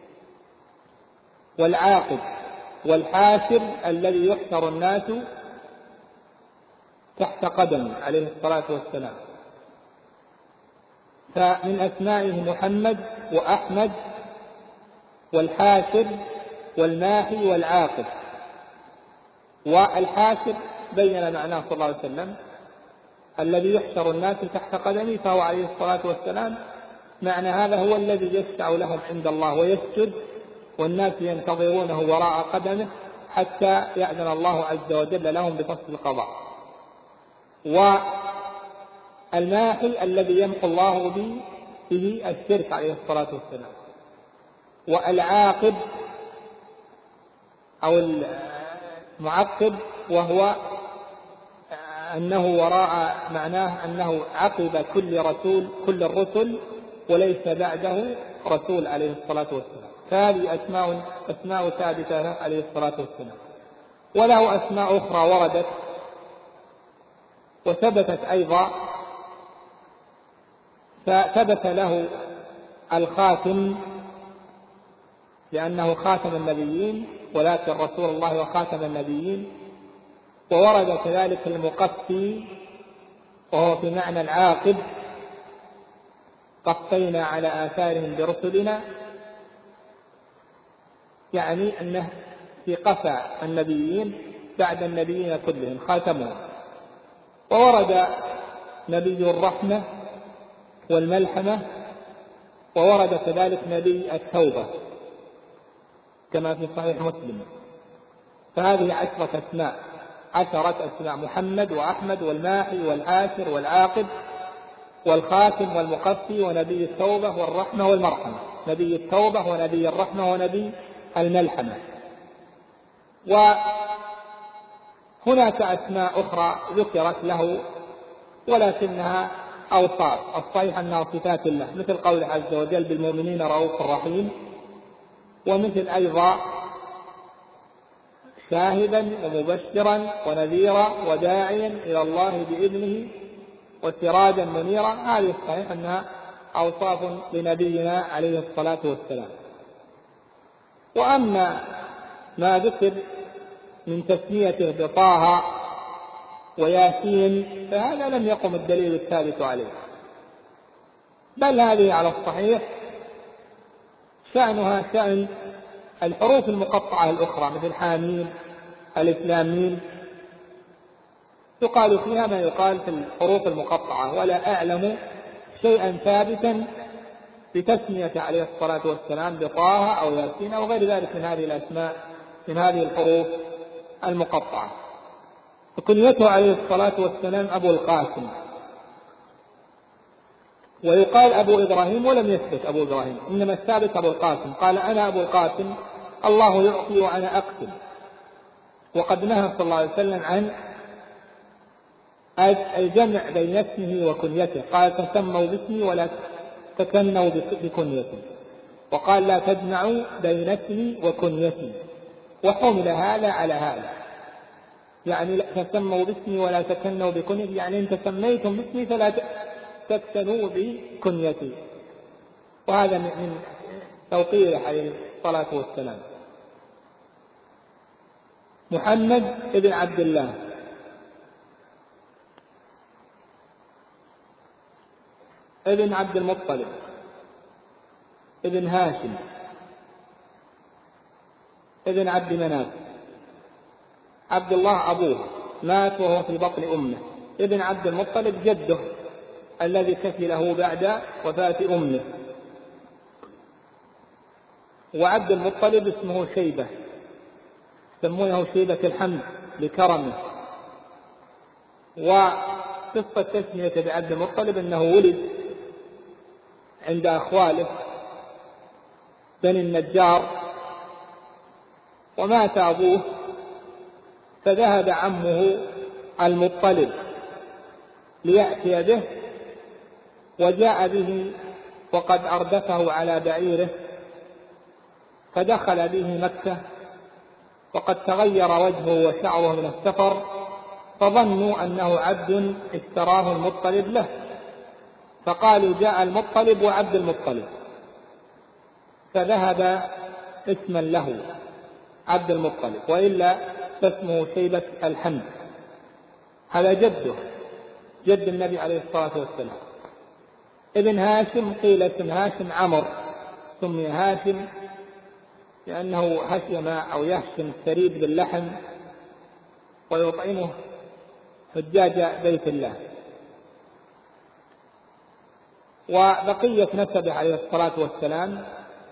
والعاقب، والحاشر الذي يحشر الناس تحت قدمه عليه الصلاة والسلام. فمن أسمائه محمد وأحمد والحاشر والماحي والعاقب. والحاشر بين معناه صلى الله عليه وسلم الذي يحشر الناس تحت قدمه، فهو عليه الصلاة والسلام معنى هذا هو الذي يشفع لهم عند الله ويسجد، والناس ينتظرونه وراء قدمه حتى يأذن الله عز وجل لهم بفصل القضاء. والماحي الذي يمحو الله به الشرك عليه الصلاة والسلام. والعاقب أو المعقب، وهو أنه وراء معناه أنه عقب كل الرسل وليس بعده رسول عليه الصلاة والسلام. فهذه أسماء ثابتة عليه الصلاة والسلام. وله أسماء أخرى وردت وثبتت أيضا، فثبت له الخاتم لأنه خاتم النبيين، ولكن رسول الله وخاتم النبيين. وورد كذلك المقفي وهو في معنى العاقب، قفينا على آثارهم برسلنا، يعني أنه في قفى النبيين بعد النبيين كلهم خاتمهم. وورد نبي الرحمة والملحمة، وورد كذلك نبي التوبة كما في صحيح مسلم. فهذه 10 أسماء: محمد وأحمد والماحي والآخر والعاقب والخاتم والمقفي ونبي التوبة والرحمة والمرحمة، نبي التوبة ونبي الرحمة ونبي الملحمة. وهناك أسماء أخرى ذكرت له ولكنها أوصاف، الصحيح أنها صفات الله، مثل قوله عز وجل: بالمؤمنين رؤوف رحيم، ومثل أيضا شاهدا ومبشرا ونذيرا وداعيا إلى الله بإذنه وسراجا منيرا. هذه الصحيح أنها أوصاف لنبينا عليه الصلاة والسلام. وأما ما ذكر من تسميته بطه وياسين فهذا لم يقم الدليل الثابت عليه، بل هذه على الصحيح شأنها شأن الحروف المقطعة الأخرى، مثل حاميم، ألف لام ميم، يقال فيها ما يقال في الحروف المقطعة. ولا أعلم شيئا ثابتا بتسمية عليه الصلاة والسلام بطه أو ياسين أو غير ذلك من هذه الأسماء من هذه الحروف المقطعة. وكنيته عليه الصلاة والسلام أبو القاسم، ويقال أبو إبراهيم، ولم يثبت أبو إبراهيم، إنما الثابت أبو القاسم. قال: أنا أبو القاسم، الله يعطي وأنا أقسم. وقد نهى صلى الله عليه وسلم عن الجمع بين اسمه وكنيته، قال: تسموا باسمي ولا تكنوا بكنيتي، وقال: لا تجمعوا بين اسمي وكنيتي. وحمل هذا على هذا، يعني تسموا باسمي ولا تكنوا بكنيتي، يعني إن تسميتم باسمي فلا تكتنوا بكنيتي. وهذا من توقيره عليه الصلاة والسلام. محمد ابن عبد الله ابن عبد المطلب ابن هاشم ابن عبد مناف. عبد الله أبوه مات وهو في بطن أمه، ابن عبد المطلب جده الذي كفله بعد وفاة أمه. وعبد المطلب اسمه شيبة، سمونه شيبة الحمد لكرمه. وقصة تسمية بعبد المطلب أنه ولد عند أخواله بني النجار، ومات أبوه، فذهب عمه المطلب ليأتي به، وجاء به وقد أردفه على بعيره، فدخل به مكة، وقد تغير وجهه وشعره من السفر، فظنوا أنه عبد اشتراه المطلب له، فقالوا: جاء المطلب وعبد المطلب، فذهب اسما له عبد المطلب، وإلا فاسمه شيبة الحمد. هذا جده، جد النبي عليه الصلاة والسلام. ابن هاشم قيل اسم هاشم عمر، سمي هاشم لأنه هشم أو يهشم الثريد باللحم ويطعمه حجاج بيت الله. وبقية نسبه عليه الصلاة والسلام: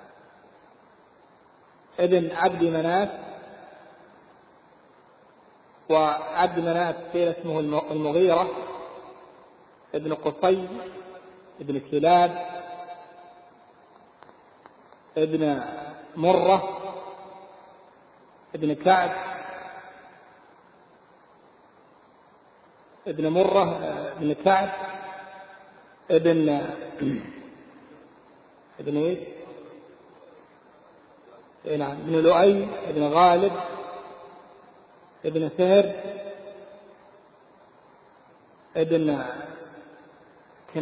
ابن عبد مناف، وعبد مناف قيل اسمه المغيرة ابن قصي ابن كلاب ابن مرة ابن كعب ابن مرة ابن كعب ابن ايش؟ نعم، ابن لؤي ابن غالب ابن فهر ابن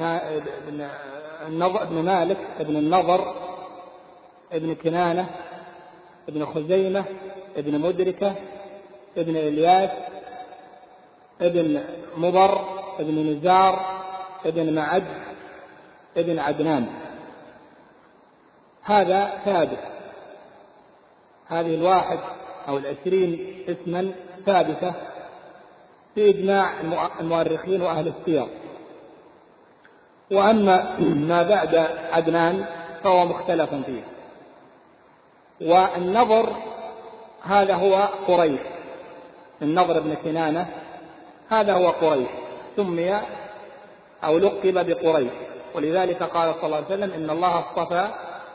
ابن مالك ابن النضر ابن كنانة ابن خزيمة، ابن مدركة، ابن إلياس، ابن مضر، ابن نزار، ابن معد، ابن عدنان. هذا ثابت. هذه 21 اسما ثابتة في إجماع المؤرخين وأهل السير. وأما ما بعد عدنان فهو مختلف فيه. والنضر هذا هو قريش، النضر بن كنانة هذا هو قريش، سمي أو لقب بقريش، ولذلك قال صلى الله عليه وسلم إن الله اصطفى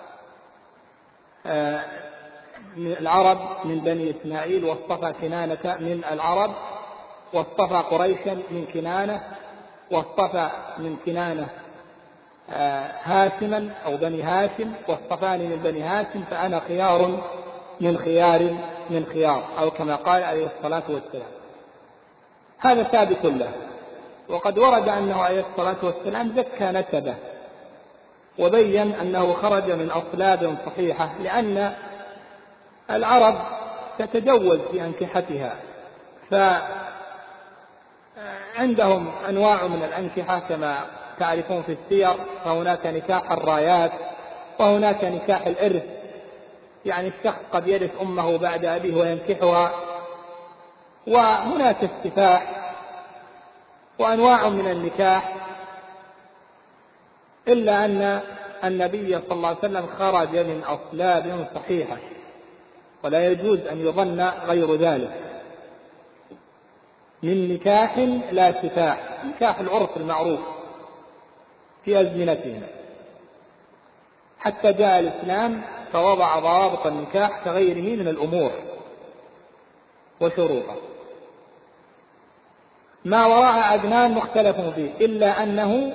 العرب من بني إسماعيل، واصطفى كنانة من العرب، واصطفى قريشا من كنانة، واصطفى من كنانة هاشما أو بني هاشم، واصطفاني من بني هاشم فأنا خيار من خيار من خيار، أو كما قال عليه الصلاة والسلام. هذا ثابت له. وقد ورد أنه عليه الصلاة والسلام زكى نسبه وبين أنه خرج من أصلاب صحيحة، لأن العرب تتجوز في أنكحتها، فعندهم أنواع من الأنكحة كما تعرفون في السير، فهناك نكاح الرايات، وهناك نكاح الإرث، يعني الشخص قد يرث أمه بعد أبيه وينكحها، وهناك السفاح وأنواع من النكاح، إلا أن النبي صلى الله عليه وسلم خرج من أصلاب صحيحة، ولا يجوز أن يظن غير ذلك، من نكاح لا سفاح، نكاح العرف المعروف في أزمنتهم، حتى جاء الإسلام فوضع ضوابط النكاح كغيره من الأمور وشروطه. ما وراء عدنان مختلف فيه، إلا أنه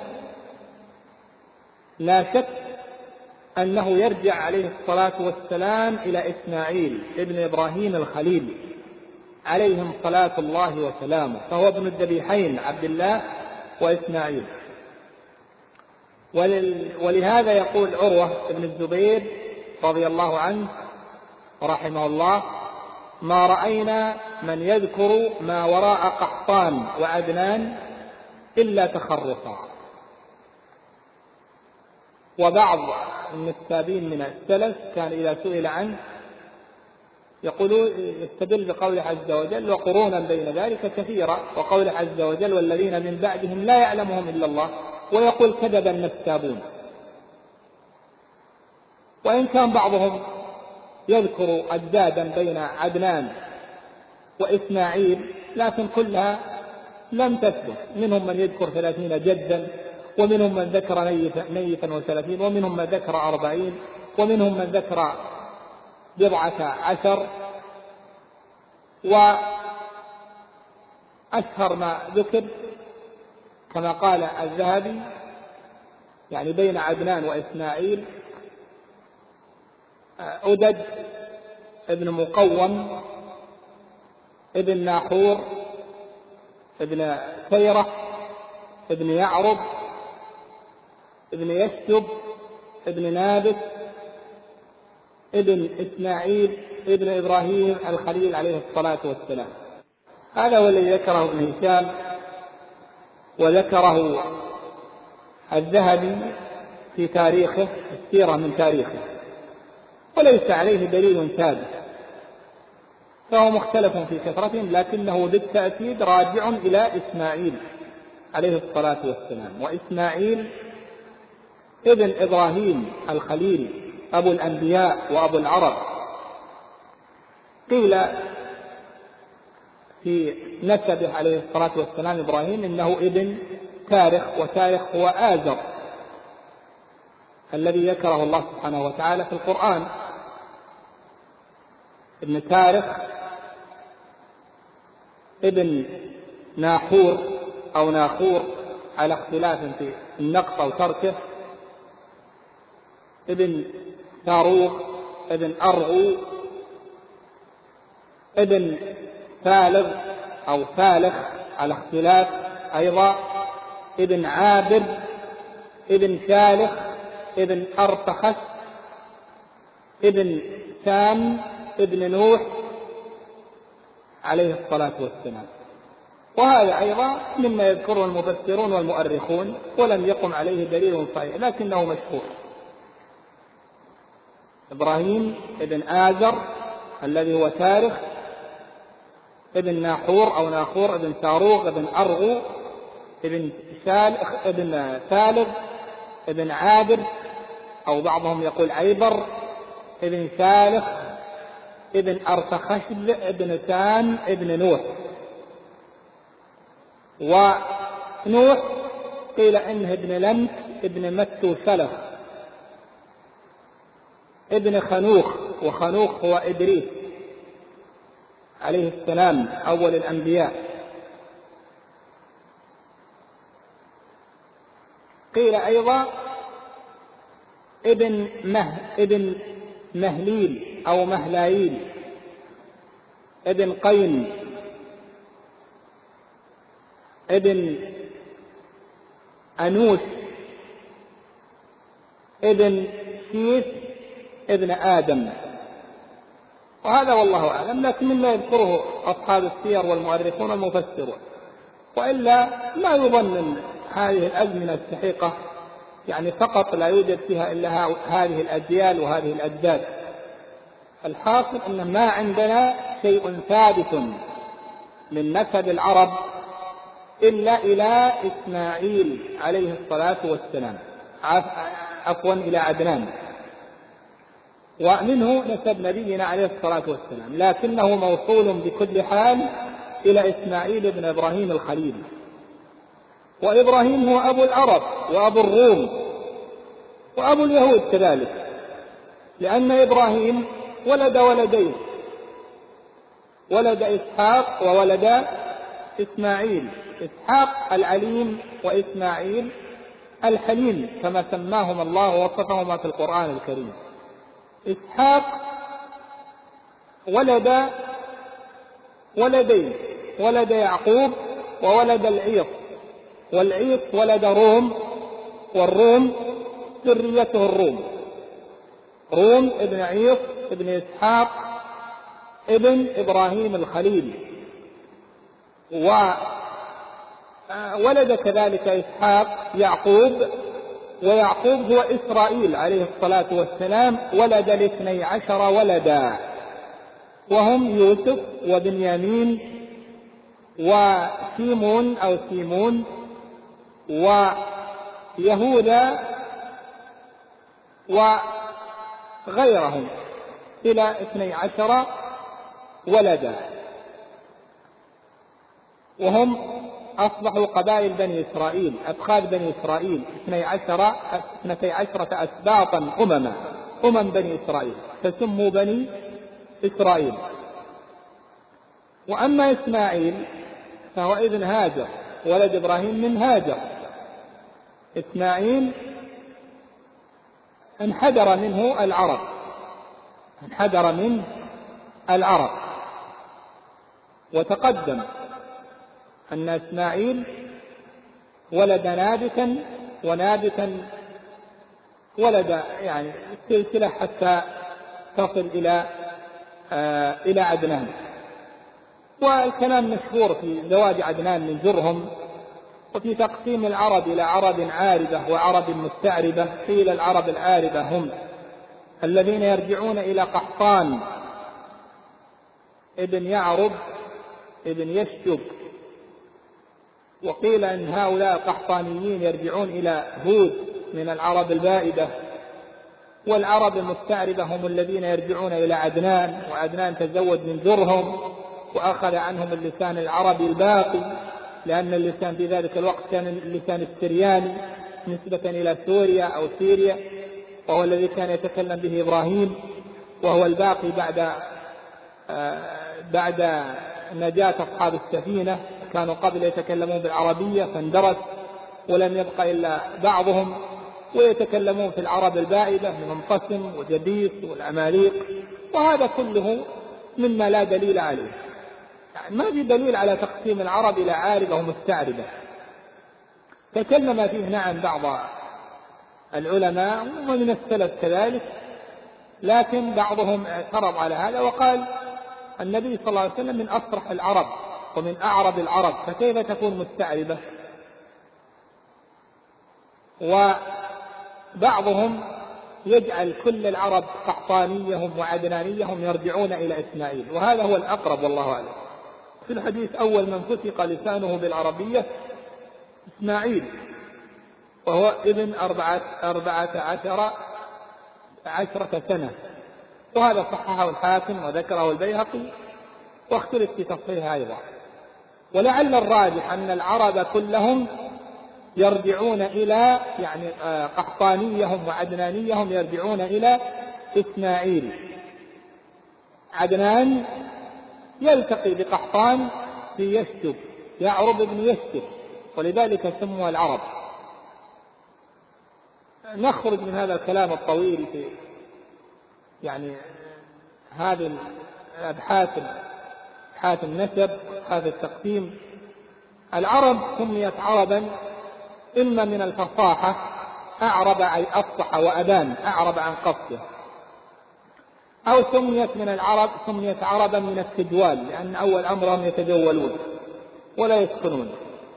لا شك أنه يرجع عليه الصلاة والسلام إلى إسماعيل ابن إبراهيم الخليل عليهم صلاة الله وسلامه، فهو ابن الذبيحين عبد الله وإسماعيل. ولهذا يقول عروة بن الزبير رضي الله عنه رحمه الله: ما رأينا من يذكر ما وراء قحطان وعدنان إلا تخرصا. وبعض النسابين من السلف كان إذا سئل عنه يستدل بقوله عز وجل: وقرونا بين ذلك كثيرا، وقوله عز وجل: والذين من بعدهم لا يعلمهم إلا الله، ويقول: كذب النسابون. وإن كان بعضهم يذكر أجدادا بين عدنان وإسماعيل، لكن كلها لم تثبت، منهم من يذكر 30 جدا، ومنهم من ذكر نيفا 30، ومنهم من ذكر 40، ومنهم من ذكر 17. وأشهر ما ذكر كما قال الذهبي يعني بين عدنان وإسماعيل أدد ابن مقوم ابن ناحور ابن سيرة ابن يعرب ابن يشتب ابن نابت ابن إسماعيل ابن إبراهيم الخليل عليه الصلاة والسلام. هذا هو الذي ذكره ابن هشام وذكره الذهبي في تاريخه، السيرة من تاريخه، وليس عليه دليل ثابت، فهو مختلف في كثرتهم، لكنه بالتأكيد راجع إلى إسماعيل عليه الصلاة والسلام. وإسماعيل ابن إبراهيم الخليل أبو الأنبياء وأبو العرب. قيل في نسبه عليه الصلاة والسلام إبراهيم إنه ابن تارخ، وتارخ هو آزر الذي ذكره الله سبحانه وتعالى في القرآن. ابن تارخ ابن ناحور أو ناخور على اختلاف في النقص أو تركه، ابن تاروخ ابن أرغو ابن فالغ أو فالخ على اختلاف أيضا، ابن عابر ابن شالخ ابن أرتخس ابن سام ابن نوح عليه الصلاة والسلام. وهذا أيضا مما يذكره المفسرون والمؤرخون، ولم يقم عليه دليل صحيح لكنه مشهور. إبراهيم ابن آزر الذي هو تارخ، ابن ناحور أو ناخور، ابن ساروغ، ابن أرغو، ابن ثالب، ابن عابر أو بعضهم يقول عيبر، ابن سالخ، ابن أرتخشب، ابن تام، ابن نوح. ونوح قيل إنه ابن لمك، ابن متو سلخ، ابن خنوخ، وخنوخ هو إدريس عليه السلام أول الأنبياء. قيل أيضا ابن مهليل أو مهلايل، ابن قين، ابن أنوس، ابن سيس، ابن آدم. وهذا والله أعلم، لكن مما يذكره أصحاب السير والمؤرخون والمفسرون، وإلا لا يظن هذه الأزمنة السحيقة يعني فقط لا يوجد فيها إلا هذه الأجيال وهذه الأجداد. الحاصل أن ما عندنا شيء ثابت من نسب العرب إلا إلى إسماعيل عليه الصلاة والسلام، عفوا إلى عدنان، ومنه نسب نبينا عليه الصلاة والسلام، لكنه موصول بكل حال إلى إسماعيل بن إبراهيم الخليل. وإبراهيم هو أبو العرب وأبو الروم وأبو اليهود كذلك، لأن إبراهيم ولد ولدين، ولد إسحاق وولد إسماعيل، إسحاق العليم وإسماعيل الحليم كما سماهما الله ووصفهما في القرآن الكريم. إسحاق ولد ولدين، ولد يعقوب وولد العيط، والعيط ولد روم، والروم ذريته الروم، روم ابن عيط ابن إسحاق ابن إبراهيم الخليل. وولد كذلك إسحاق يعقوب، ويعقوب هو إسرائيل عليه الصلاة والسلام، ولد 12 ولدا، وهم يوسف وبنيامين وسيمون أو سيمون ويهوذا وغيرهم إلى 12 ولدا، وهم أصبحوا قبائل بني إسرائيل، أبخاذ بني إسرائيل، 12 أسباطا أمم بني إسرائيل، فسموا بني إسرائيل. وأما إسماعيل فهو ابن هاجر، ولد إبراهيم من هاجر. إسماعيل انحدر منه العرب، وتقدم أن إسماعيل ولد نابتا، ونابتا ولد يعني سلسلة حتى تصل إلى عدنان. والكلام مشهور في زواج عدنان من جرهم، وفي تقسيم العرب إلى عرب عاربة وعرب مستعربة. قيل العرب العاربة هم الذين يرجعون إلى قحطان ابن يعرب ابن يشجب، وقيل أن هؤلاء القحطانيين يرجعون إلى هود من العرب البائدة. والعرب المستعربة هم الذين يرجعون إلى عدنان، وعدنان تزوج من جرهم وأخذ عنهم اللسان العربي الباقي، لأن اللسان في ذلك الوقت كان اللسان السرياني نسبة إلى سوريا أو سيريا، وهو الذي كان يتكلم به إبراهيم، وهو الباقي بعد نجاة أصحاب السفينة. كانوا قبل يتكلمون بالعربية فاندرس، ولم يبقى إلا بعضهم، ويتكلمون في العرب البائدة من منقسم وجديث والعماليق. وهذا كله مما لا دليل عليه، يعني ما في دليل على تقسيم العرب إلى عاربة ومستعربة. تكلم فيه نعم بعض العلماء ومن السلف كذلك، لكن بعضهم اعترض على هذا وقال النبي صلى الله عليه وسلم من أصرح العرب ومن أعرب العرب، فكيف تكون مستعربة؟ وبعضهم يجعل كل العرب قحطانيهم وعدنانيهم يرجعون إلى إسماعيل، وهذا هو الأقرب والله أعلم. في الحديث أول من فتق لسانه بالعربية إسماعيل، وهو ابن 14 سنة، وهذا صححه الحاكم وذكره البيهقي واختلف في تصحيحه أيضا. ولعل الراجح أن العرب كلهم يرجعون إلى يعني قحطانيهم وعدنانيهم يرجعون إلى إسماعيل. عدنان يلتقي بقحطان في يشتب، يعرب ابن يشتب، ولذلك سموا العرب. نخرج من هذا الكلام الطويل في يعني هذه الأبحاث النسب وأبحاث التقسيم. العرب سميت عربا إما من الفصاحة، أعرب أي أفصح وأبان، أعرب عن قصده، أو سميت عربا من التجوال، لأن أول أمرهم يتجولون ولا يسكنون،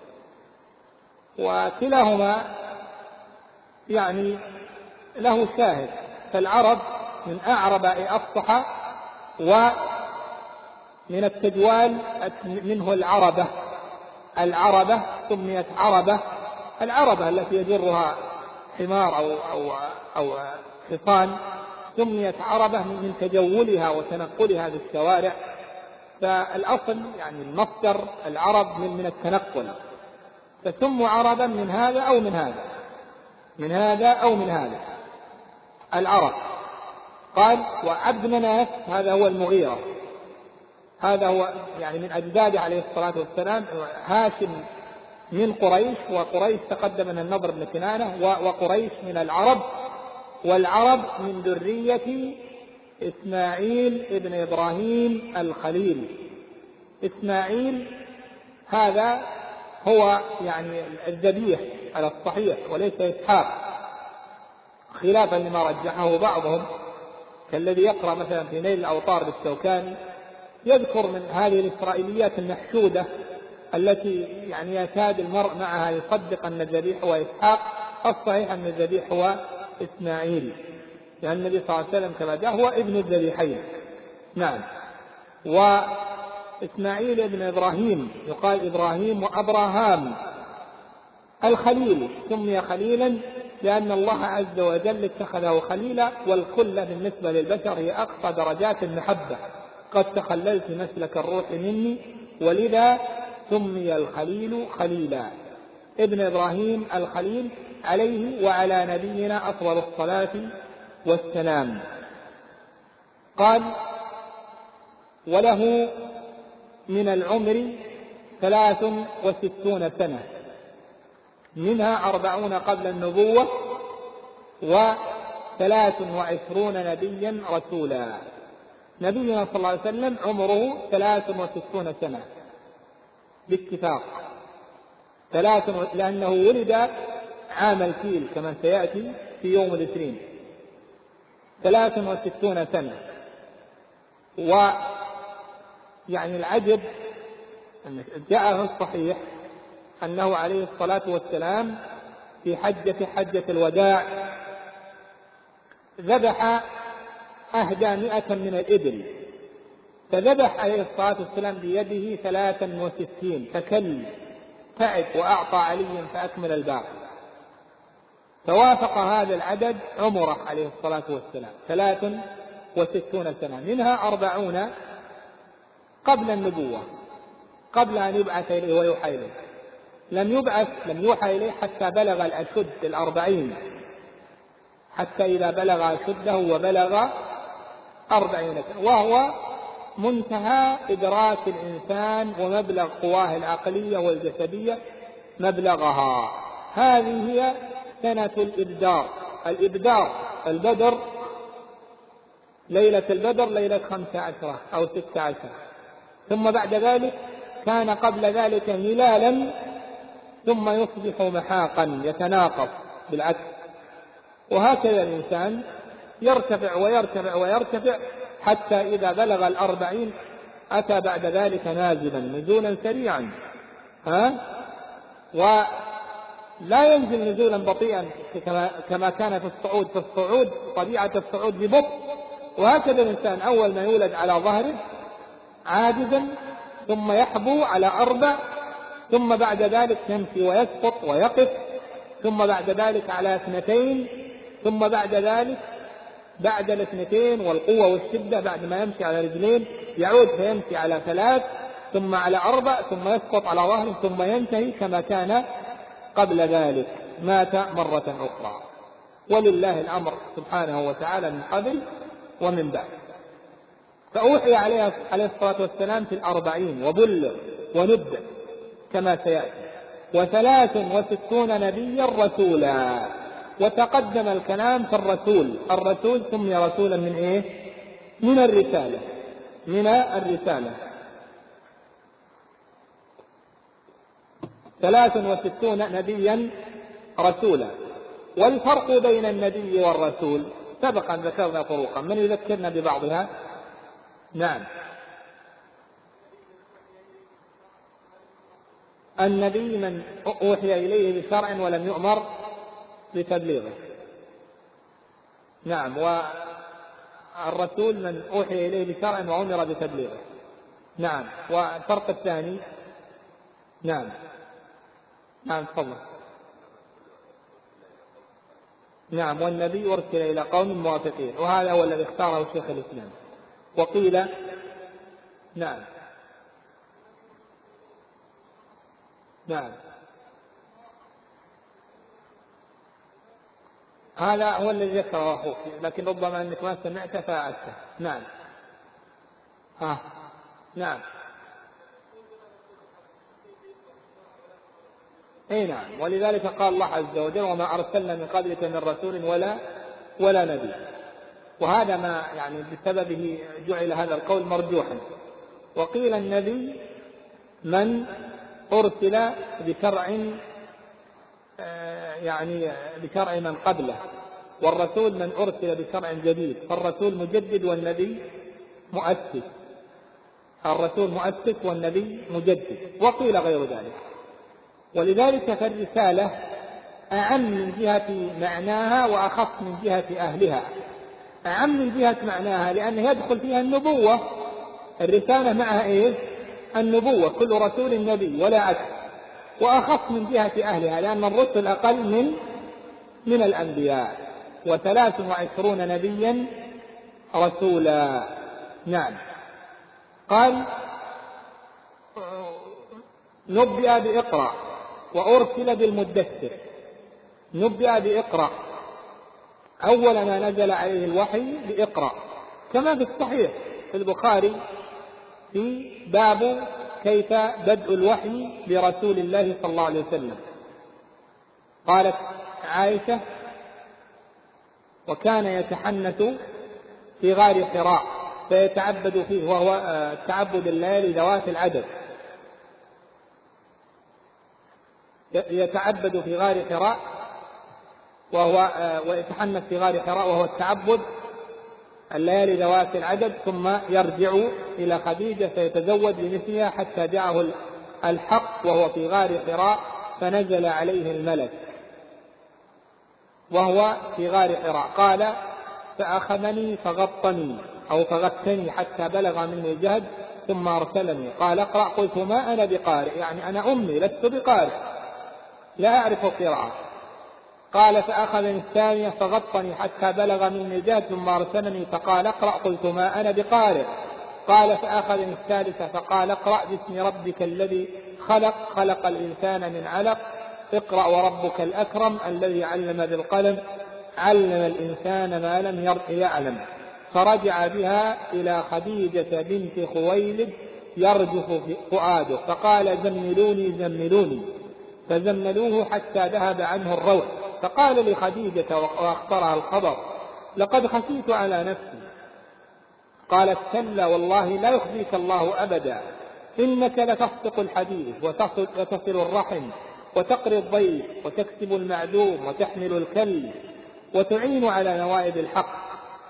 وكلاهما يعني له شاهد. فالعرب من أعرب أي أفصح، ومن التجوال منه العربة سميت عربة. العربة التي يجرها حمار أو حصان سميت عربة من تجولها وتنقلها بالشوارع. فالأصل يعني المصدر العرب من التنقل، فسموا عربا من هذا أو من هذا، من هذا أو من هذا العرب. قال وعبد مناف هذا هو المغيرة، هذا هو يعني من أجداده عليه الصلاة والسلام. هاشم من قريش، وقريش تقدم من النضر بن كنانة، وقريش من العرب، والعرب من ذرية إسماعيل ابن إبراهيم الخليل. إسماعيل هذا هو يعني الذبيح على الصحيح وليس إسحاق، خلافا لما رجحه بعضهم، كالذي يقرأ مثلا في نيل الأوطار للشوكاني يذكر من هذه الإسرائيليات المحشودة التي يعني يكاد المرء معها يصدق أن الذبيح هو إسحاق. الصحيح أن الذبيح هو إسماعيل، لأن النبي صلى الله عليه وسلم كما جاء هو ابن الذبيحين. نعم. وإسماعيل ابن إبراهيم يقال إبراهيم وأبراهام. الخليل سمي خليلا لأن الله عز وجل اتخذه خليلا، والخلة بالنسبة للبشر هي أقصى درجات المحبة. قد تخللت مسلك الروح مني، ولذا سمي الخليل خليلا. ابن إبراهيم الخليل عليه وعلى نبينا أفضل الصلاة والسلام. قال وله من العمر 63 سنة، منها 40 قبل النبوة، 23 نبيا رسولا. نبينا صلى الله عليه وسلم عمره 63 سنة باتفاق، لأنه ولد عام الفيل كما سيأتي في يوم الاثنين. 63 سنة. ويعني العجب أن جاء في الصحيح أنه عليه الصلاة والسلام في حجة الوداع ذبح أهدى 100 من الإبل، فذبح عليه الصلاة والسلام بيده 63، فكل تعب وأعطى علي فأكمل الباقي، فوافق هذا العدد عمره عليه الصلاة والسلام 63 سنة، منها 40 قبل النبوة، قبل أن يبعث إليه ويوحى إليه. لم يوحى إليه حتى بلغ الأشد 40، حتى إذا بلغ أشده وبلغ 40 سنة، وهو منتهى إدراك الإنسان ومبلغ قواه العقلية والجسدية مبلغها. هذه هي سنة الإبدار. البدر ليلة البدر ليلة 15 أو 16، ثم بعد ذلك كان قبل ذلك هلالا، ثم يصبح محاقا يتناقص بالعكس. وهكذا الإنسان يرتفع ويرتفع ويرتفع حتى إذا بلغ 40 أتى بعد ذلك نازلا نزولا سريعا، ولا ينزل نزولا بطيئا كما كان في الصعود. في الصعود طبيعة الصعود ببطء، وهكذا الإنسان أول ما يولد على ظهره عاجزا، ثم يحبو على 4، ثم بعد ذلك يمشي ويسقط ويقف، ثم بعد ذلك على 2، ثم بعد ذلك بعد 2 والقوة والشدة بعد ما يمشي على 2 يعود فيمشي على 3، ثم على 4، ثم يسقط على ظهره، ثم ينتهي كما كان قبل ذلك، مات مرة أخرى. ولله الأمر سبحانه وتعالى من قبل ومن بعد. فأوحي عليه الصلاة والسلام في 40 وبلغ ونبدأ كما سيأتي، 63 نبيا رسولا. وتقدم الكلام في الرسول. الرسول سمي رسولا من إيه؟ من الرسالة. من الرسالة 63 نبيا رسولا. والفرق بين النبي والرسول سبقا ذكرنا فروقا، من يذكرنا ببعضها؟ نعم. النبي من أوحي إليه بشرع ولم يؤمر بتبليغه. نعم. والرسول من أوحي إليه بشرع وأمر بتبليغه. نعم. والفرق الثاني؟ نعم. نعم تفضل. نعم. والنبي أرسل إلى قوم موافقين، وهذا هو الذي اختاره شيخ الإسلام. وقيل نعم. نعم. هذا هو الذي ذكره أخوك، لكن ربما أنك ما سمعت فأعدته. نعم. نعم. اي نعم. ولذلك قال الله عز وجل: وما أرسلنا من قبلك من رسول ولا نبي. وهذا ما يعني بسببه جعل هذا القول مرجوحا. وقيل النبي من أرسل بشرع يعني بشرع من قبله، والرسول من أرسل بشرع جديد. فالرسول مجدد والنبي مؤسس. الرسول مؤسس والنبي مجدد. وقيل غير ذلك. ولذلك فالرسالة أعم من جهة معناها وأخص من جهة أهلها. أعم من جهة معناها لأنه يدخل فيها النبوة. الرسالة معها إيه؟ النبوة، كل رسول نبي ولا عكس. وأخص من جهة أهلها لأن الرسل أقل من الأنبياء. 23 نبيا رسولا. نعم. قال: نبئ بإقرأ وأرسل بالمدثر. نبئ بإقرأ، أول ما نزل عليه الوحي بإقرأ، كما في الصحيح في البخاري في باب كيف بدء الوحي برسول الله صلى الله عليه وسلم. قالت عائشة: وكان يتحنث في غار حراء فيتعبد فيه، وهو تعبد الليالي ذوات العدد. يتعبد في غار حراء ويتحنث في غار حراء وهو التعبد الليالي ذوات العدد، ثم يرجع إلى خديجة فيتزوج بمثلها حتى جاءه الحق وهو في غار حراء، فنزل عليه الملك وهو في غار حراء. قال: فأخذني فغطني أو فغطني حتى بلغ مني الجهد ثم أرسلني. قال: اقرأ. قلت: ما أنا بقارئ، يعني أنا أمي لست بقارئ، لا أعرف القراءة. قال: فأخذني الثانية فغطني حتى بلغ مني الجهد ثم أرسلني فقال: اقرأ. قلت: ما أنا بقارئ. قال: فأخذني الثالثة فقال: اقرأ باسم ربك الذي خلق الإنسان من علق، اقرأ وربك الأكرم الذي علم بالقلم علم الإنسان ما لم يعلم. فرجع بها إلى خديجة بنت خويلد يرجف فؤاده، فقال: زملوني زملوني. فزملوه حتى ذهب عنه الروع. فقال لخديجة وأخبرها الخبر: لقد خشيت على نفسي. قالت: كلا والله لا يخزيك الله أبدا، إنك لتصدق الحديث وتصل الرحم وتقري الضيف وتكسب المعدوم وتحمل الكل وتعين على نوائب الحق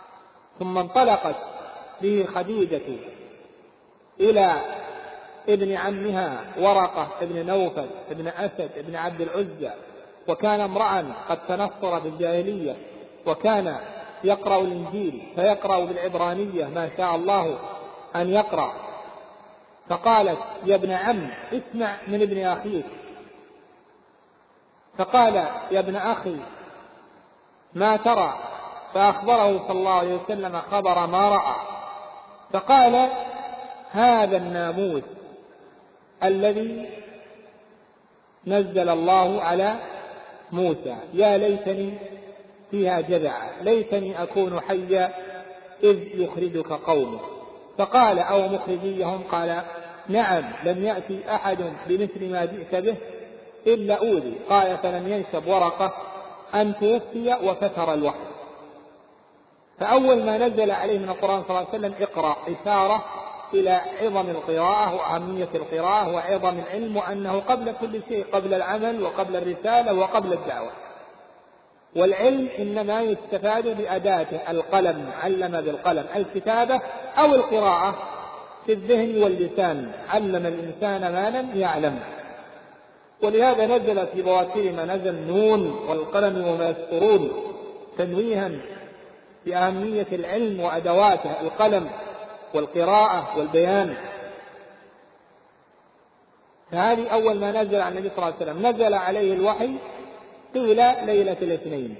ثم انطلقت به خديجة إلى ابن عمها ورقة ابن نوفل ابن أسد ابن عبد العزى، وكان امرأ قد تنصر بالجاهلية، وكان يقرأ الإنجيل فيقرأ بالعبرانية ما شاء الله أن يقرأ. فقالت: يا ابن عم اسمع من ابن أخيك. فقال: يا ابن أخي ما ترى؟ فأخبره صلى الله عليه وسلم خبر ما رأى. فقال: هذا الناموس الذي نزل الله على موسى، يا ليتني فيها جذعا، ليتني أكون حيا إذ يخرجك قومك. فقال: أو مخرجيهم؟ قال: نعم، لم يأتي أحد بمثل ما جئت به إلا أوذي. قال: فلم ينشب ورقة أن توفي وفتر الوحي. فأول ما نزل عليه من القرآن صلى الله عليه وسلم اقرأ، إشارة إلى عظم القراءة وأهمية القراءة وعظم العلم، وأنه قبل كل شيء، قبل العمل وقبل الرسالة وقبل الدعوة. والعلم إنما يستفاد بأداته، القلم، علم بالقلم، الكتابة أو القراءة في الذهن واللسان، علم الإنسان ما لم يعلم. ولهذا نزل في بواكير ما نزل نون والقلم وما يسطرون، تنويها بأهمية العلم وأدواته، القلم والقراءة والبيان. فهذه أول ما نزل عن النبي صلى الله عليه وسلم. نزل عليه الوحي قيل ليلة الاثنين،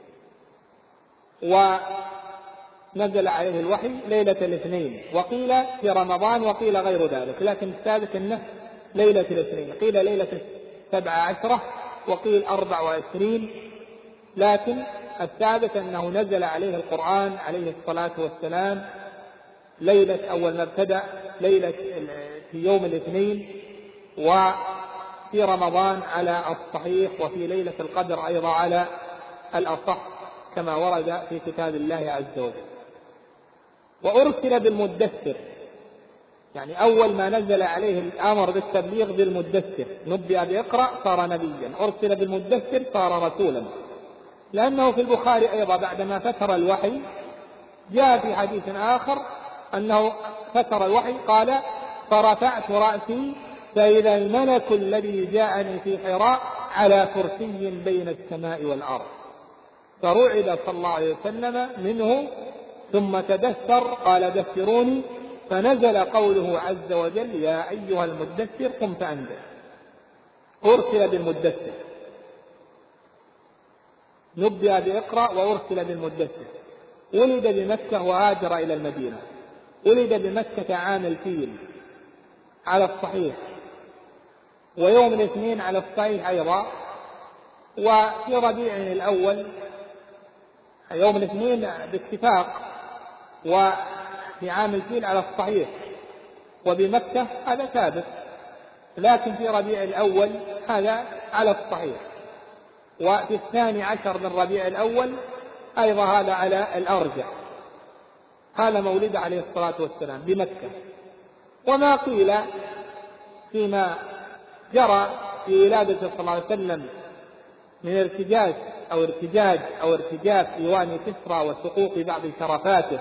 ونزل عليه الوحي ليلة الاثنين، وقيل في رمضان، وقيل غير ذلك، لكن الثابت أنه ليلة الاثنين. قيل ليلة 17 وقيل 24، لكن الثابت أنه نزل عليه القرآن عليه الصلاة والسلام ليلة أول ما ابتدأ، ليلة في يوم الاثنين، وفي رمضان على الصحيح، وفي ليلة القدر أيضا على الأصح كما ورد في كتاب الله عز وجل. وأرسل بالمدثر، يعني أول ما نزل عليه الأمر بالتبليغ بالمدثر، نبئ بإقرأ صار نبيا، أرسل بالمدثر صار رسولا. لأنه في البخاري أيضا بعدما فتر الوحي جاء في حديث آخر أنه فتر الوحي، قال: فرفعت رأسي فإذا الملك الذي جاءني في حراء على كرسي بين السماء والأرض. فرعد صلى الله عليه وسلم منه، ثم تدثر، قال: دثروني. فنزل قوله عز وجل: يا أيها المدثر قم فأنذر. أرسل بالمدثر، نبئ بإقرأ وأرسل بالمدثر. ولد بمكة وهاجر إلى المدينة. ولد بمكة عام الفيل على الصحيح، ويوم الاثنين على الصحيح أيضا، وفي ربيع الأول يوم الاثنين باتفاق، وفي عام الفيل على الصحيح، وبمكة هذا ثابت، لكن في ربيع الأول هذا على الصحيح، وفي 12 من ربيع الأول أيضا هذا على الأرجح. هذا مولد عليه الصلاة والسلام بمكة. وما قيل فيما جرى في ولادته صلى الله عليه وسلم من ارتجاج أو ارتجاف إيوان كسرى وسقوط بعض شرفاته،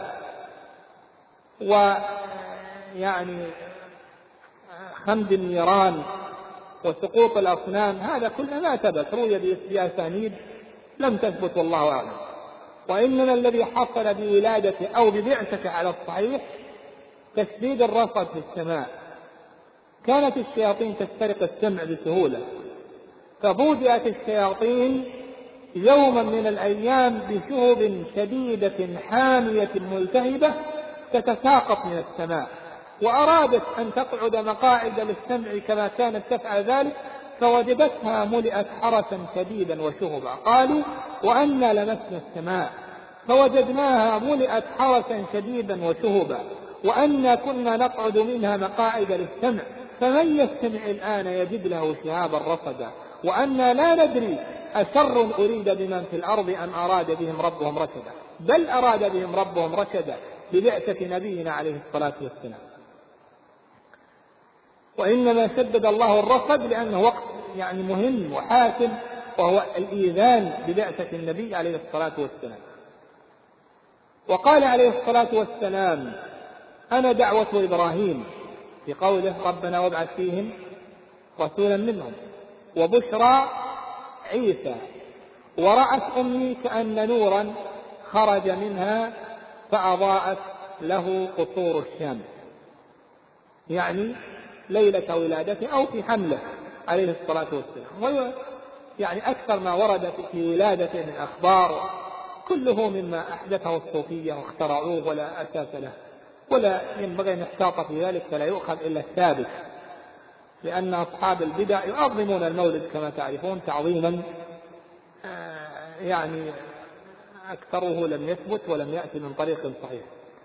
ويعني خمد النيران وسقوط الأصنام، هذا كله ما ثبت، روي بأسانيد لم تثبت والله أعلم. وإنما الذي حصل بولادته أو ببعثته على الصحيح تشديد الرصد في السماء. كانت الشياطين تسترق السمع بسهولة، فبودئت الشياطين يوما من الأيام بشهب شديدة حامية ملتهبة تتساقط من السماء، وأرادت أن تقعد مقاعد للسمع كما كانت تفعل ذلك، فوجدتها ملئت حرسا شديدا وشهبا. قالوا: وأنا لمسنا السماء فوجدناها ملئت حرسا شديدا وشهبا، وأنا كنا نقعد منها مقاعد للسمع، فمن يستمع الآن يجد له شهابا رصدا، وأنا لا ندري أشر أريد بمن في الأرض أم أراد بهم ربهم رشدا، بل أراد بهم ربهم رشدا ببعثة نبينا عليه الصلاة والسلام. وإنما سدد الله الرصد لأنه وقت يعني مهم وحاسم، وهو الإيذان ببعثة النبي عليه الصلاة والسلام. وقال عليه الصلاة والسلام: أنا دعوة إبراهيم، في قوله: ربنا وابعث فيهم رسولا منهم، وبشرى عيسى، ورأت أمي كأن نورا خرج منها فأضاءت له قصور الشام، يعني ليلة ولادته أو في حمله عليه الصلاة والسلام. يعني أكثر ما ورد في ولادته من أخبار كله مما أحدثه الصوفية واخترعوه ولا أساس له، ولا ينبغي أن يحتاط في ذلك، فلا يؤخذ إلا الثابت، لأن أصحاب البدع يعظمون المولد كما تعرفون تعظيما يعني أكثره لم يثبت ولم يأتي من طريق صحيح.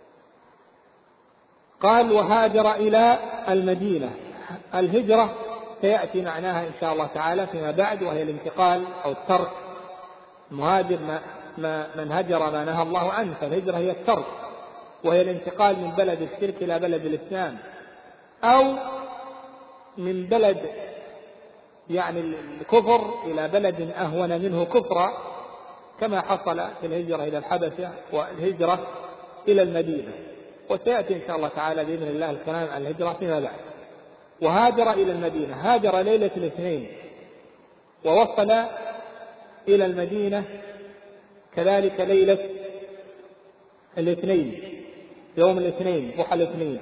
قال: وهاجر إلى المدينة. الهجرة سيأتي معناها إن شاء الله تعالى فيما بعد، وهي الانتقال أو الترك. المهاجر من هجر ما نهى الله عنه، فالهجرة هي الترك، وهي الانتقال من بلد الشرك إلى بلد الإسلام، أو من بلد يعني الكفر إلى بلد أهون منه كفرا، كما حصل في الهجرة إلى الحبشة والهجرة إلى المدينة. وسيأتي إن شاء الله تعالى بإذن الله الكلام عن الهجرة فيما بعد. وهاجر إلى المدينة، هاجر ليلة الاثنين ووصل إلى المدينة كذلك ليلة الاثنين، يوم الاثنين، ضحى الاثنين،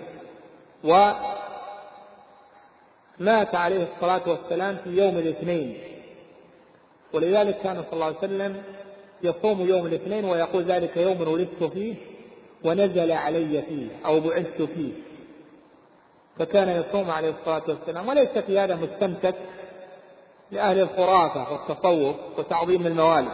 ومات عليه الصلاة والسلام في يوم الاثنين. ولذلك كان صلى الله عليه وسلم يصوم يوم الاثنين ويقول: ذلك يوم ولدت فيه ونزل علي فيه أو بعثت فيه. فكان يصوم عليه الصلاة والسلام. وليس في هذا مستمسك لأهل الخرافة والتصوف وتعظيم الموالد،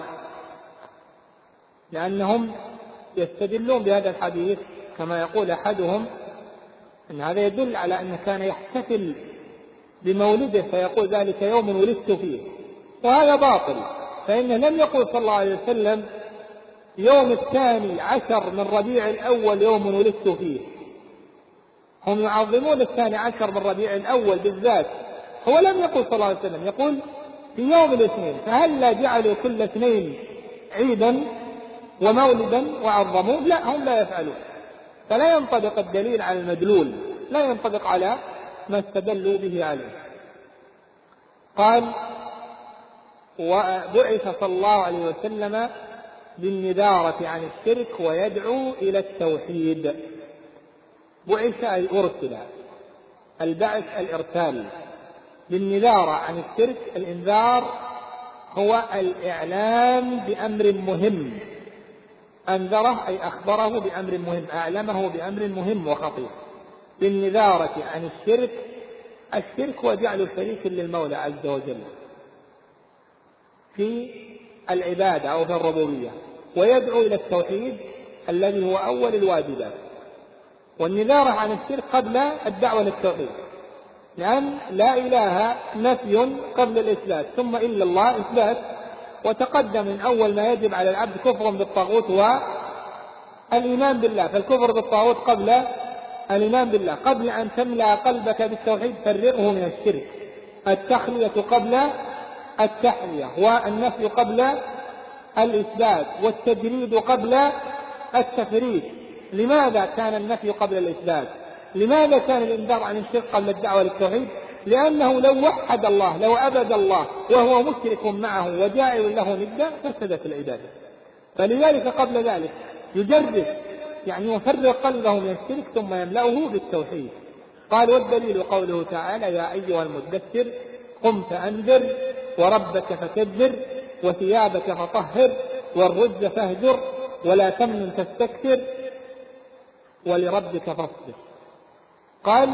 لأنهم يستدلون بهذا الحديث كما يقول أحدهم أن هذا يدل على أنه كان يحتفل بمولده فيقول: ذلك يوم ولدت فيه، وهذا باطل، فإنه لم يقل صلى الله عليه وسلم يوم 12 من ربيع الأول يوم ولدت فيه. هم يعظمون 12 من ربيع الأول بالذات، هو لم يقل صلى الله عليه وسلم، يقول في يوم الاثنين، فهل لا جعلوا كل اثنين عيدا ومولدا وعظموه؟ لا، هم لا يفعلون. فلا ينطبق الدليل على المدلول، لا ينطبق على ما استدلوا به عليه. قال: وبعث صلى الله عليه وسلم بالنذارة عن الشرك ويدعو إلى التوحيد. بعث أي أرسل، البعث الإرسال، بالنذارة عن الشرك. الإنذار هو الإعلام بأمر مهم، أنذره أي أخبره بأمر مهم، أعلمه بأمر مهم وخطير. بالنذارة عن الشرك، الشرك هو جعل شريك للمولى عز وجل في العبادة أو في الربوبية، ويدعو إلى التوحيد الذي هو أول الواجبات. والنذارة عن الشرك قبل الدعوة للتوحيد، لأن لا إله نفي قبل الإثبات، ثم إلا الله إثبات. وتقدم من أول ما يجب على العبد كفر بالطاغوت والإيمان بالله، فالكفر بالطاغوت قبل الإيمان بالله. قبل أن تملأ قلبك بالتوحيد فرغه من الشرك. التخلية قبل التحلية، والنفي قبل الإثبات، والتجريد قبل التفريد. لماذا كان النفي قبل الإثبات؟ لماذا كان الإنذار عن الشرك قبل الدعوة للتوحيد؟ لأنه لو وحد الله، لو عبد الله وهو مشرك معه وجاعل له ندا فسدت العبادة. فلذلك قبل ذلك يجرد، يعني يفرغ قلبه من الشرك ثم يملأه بالتوحيد. قال: والدليل قوله تعالى: يا أيها المدثر قم فأنذر وربك فكبر وثيابك فطهر والرجز فاهجر ولا تمنن تستكثر ولربك فاصبر. قال: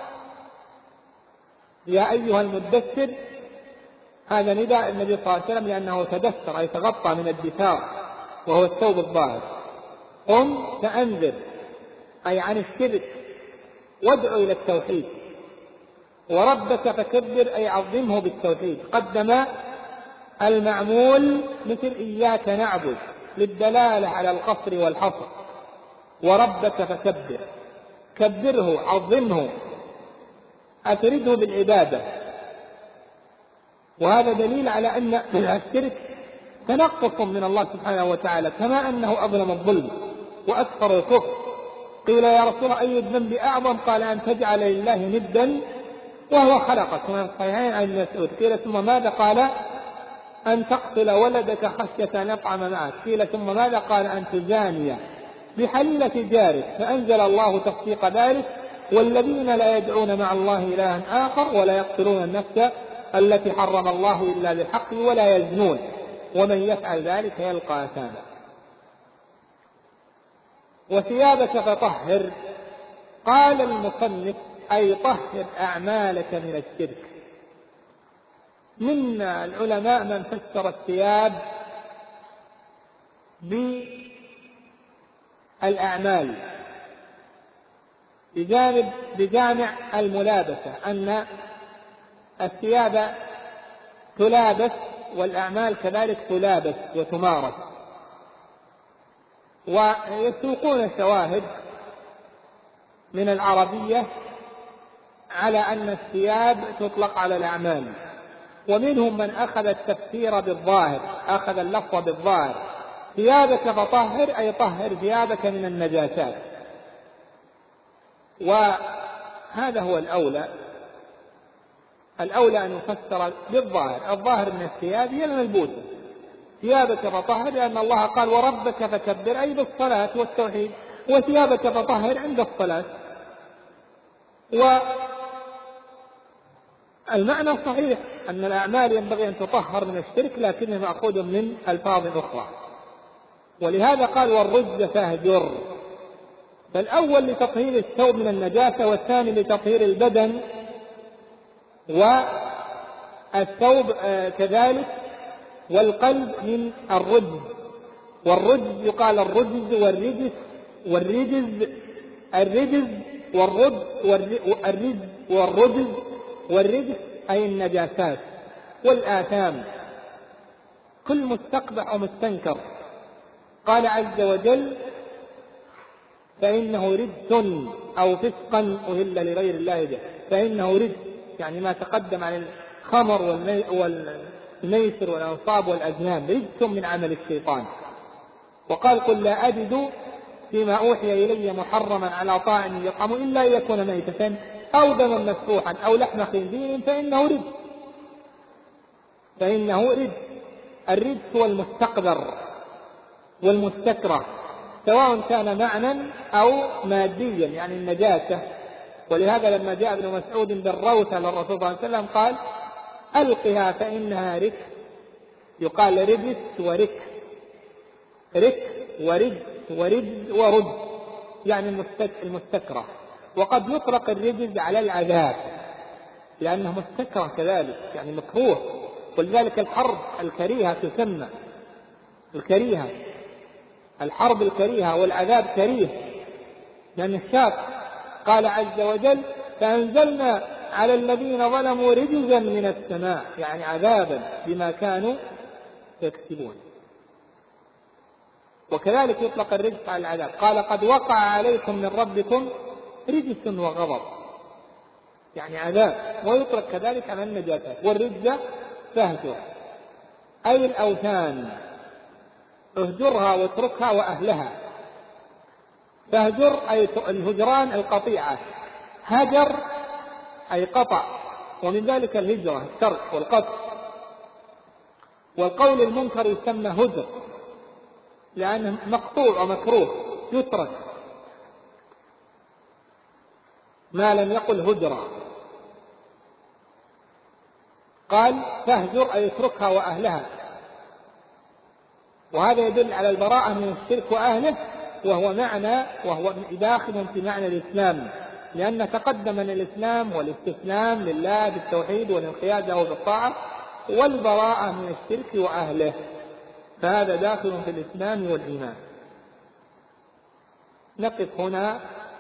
يا أيها المدثر، هذا نداء النبي صلى الله عليه وسلم لأنه تدثر أي تغطى من الدثار وهو الثوب الظاهر. قم فأنذر أي عن الشرك وادعو إلى التوحيد. وربك فكبر أي عظمه بالتوحيد. قدم المعمول مثل إياك نعبد للدلالة على القصر والحصر. وربك فكبر، كبره، عظمه، أفرده بالعبادة. وهذا دليل على أن الشرك تنقص من الله سبحانه وتعالى، كما أنه أظلم الظلم وأكثر الكفر. قيل يا رسول الله أي الذنب أعظم؟ قال أن تجعل لله ندا وهو خلقك، كما في الصحيحين عن ابن مسعود. قيل ثم ماذا؟ قال أن تقتل ولدك خشية أن يطعم معك. قيل ثم ماذا؟ قال أن تزاني بحليلة جارك. فأنزل الله تصديق ذلك: والذين لا يدعون مع الله إلها آخر ولا يقتلون النفس التي حرم الله إلا بالحق ولا يزنون ومن يفعل ذلك يلقى أثاما. وثيابك فطهر. قال المصنف: أي طهر أعمالك من الشرك. من العلماء من فسر الثياب بالأعمال بجامع الملابسة، أن الثياب تلابس والأعمال كذلك تلابس وتمارس. ويسوقون شواهد من العربية على أن الثياب تطلق على الأعمال، ومنهم من أخذ التفسير بالظاهر، أخذ اللفظ بالظاهر: ثيابك فطهر، أي طهر ثيابك من النجاسات. وهذا هو الأولى أن يفسر بالظاهر. الظاهر من الثياب هي الملبوسة. ثيابك فطهر لأن الله قال: وربك فكبر، أي بالصلاة والتوحيد، وثيابك فطهر عند الصلاة. والمعنى صحيح أن الأعمال ينبغي أن تطهر من الشرك، لكنه مأخوذ من ألفاظ أخرى. ولهذا قال: والرجز فاهجر. فالأول لتطهير الثوب من النجاسة، والثاني لتطهير البدن والثوب كذلك، والقلب من الرجز. والرجز يقال الرجز والرجز أي النجاسات والآثام، كل مستقبح ومستنكر. قال عز وجل: فإنه رجس أو فسقا أهل لغير الله به. فإنه رجس يعني ما تقدم عن الخمر والميسر والأنصاب والأزلام، رجس من عمل الشيطان. وقال: قل لا أجد فيما أوحي إلي محرما على طاعم يطعم إلا أن يكون ميتة أو دما مسفوحا أو لحم خنزير فإنه رجس. الرجس هو المستقذر والمستكره، سواء كان معنى أو ماديا، يعني النجاسة. ولهذا لما جاء ابن مسعود بالروثة للرسول صلى الله عليه وسلم قال: ألقها فإنها رك. يقال رجس ورك، رك ورجز ورج، يعني المستكره. وقد يطلق الرجز على العذاب لأنه مستكره كذلك، يعني مكروه. ولذلك الحرب الكريهة تسمى الكريهة، الحرب الكريهة والعذاب كريه لأن الشاق. قال عز وجل: فأنزلنا على الذين ظلموا رجزا من السماء، يعني عذابا بما كانوا يكسبون. وكذلك يطلق الرجس على العذاب. قال: قد وقع عليكم من ربكم رجس وغضب، يعني عذاب. ويطلق كذلك على النجاسات. والرجز فاهجر أي الأوثان، اهجرها واتركها وأهلها. فاهجر أي الهجران القطيعة، هجر أي قطع، ومن ذلك الهجرة الترك والقطع. والقول المنكر يسمى هجر لأنه مقطوع ومكروه، يترك ما لم يقل هجرة. قال: فاهجر أي اتركها وأهلها. وهذا يدل على البراءة من الشرك وأهله، وهو داخل في معنى الإسلام، لأن تقدم من الإسلام والاستسلام لله بالتوحيد والانقياد له بالطاعة، والبراءة من الشرك وأهله، فهذا داخل في الإسلام والإيمان. نقف هنا.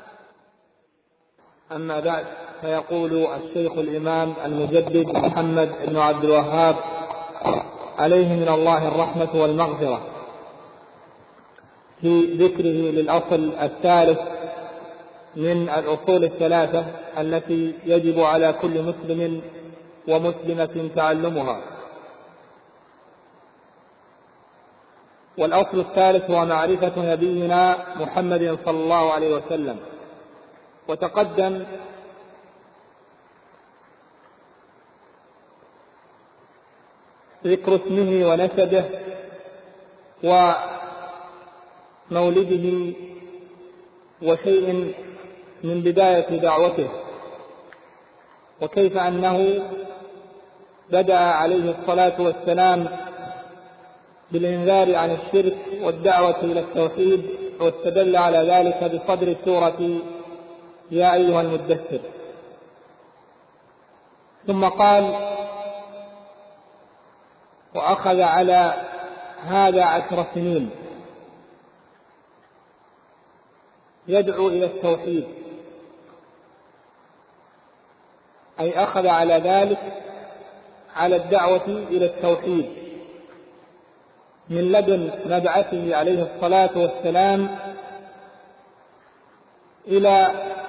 أما بعد، فيقول الشيخ الإمام المجدد محمد بن عبد الوهاب عليه من الله الرحمة والمغفرة في ذكره للأصل الثالث من الأصول الثلاثة التي يجب على كل مسلم ومسلمة تعلمها، والأصل الثالث هو معرفة نبينا محمد صلى الله عليه وسلم. وتقدم ذكر اسمه ونسبه ومولده وشيء من بداية دعوته، وكيف أنه بدأ عليه الصلاة والسلام بالإنذار عن الشرك والدعوة إلى التوحيد، واستدل على ذلك بصدر سورة يا أيها المدثر. ثم قال: وأخذ على هذا 10 سنين يدعو إلى التوحيد، أي أخذ على ذلك على الدعوة إلى التوحيد من لدن مبعثه عليه الصلاة والسلام إلى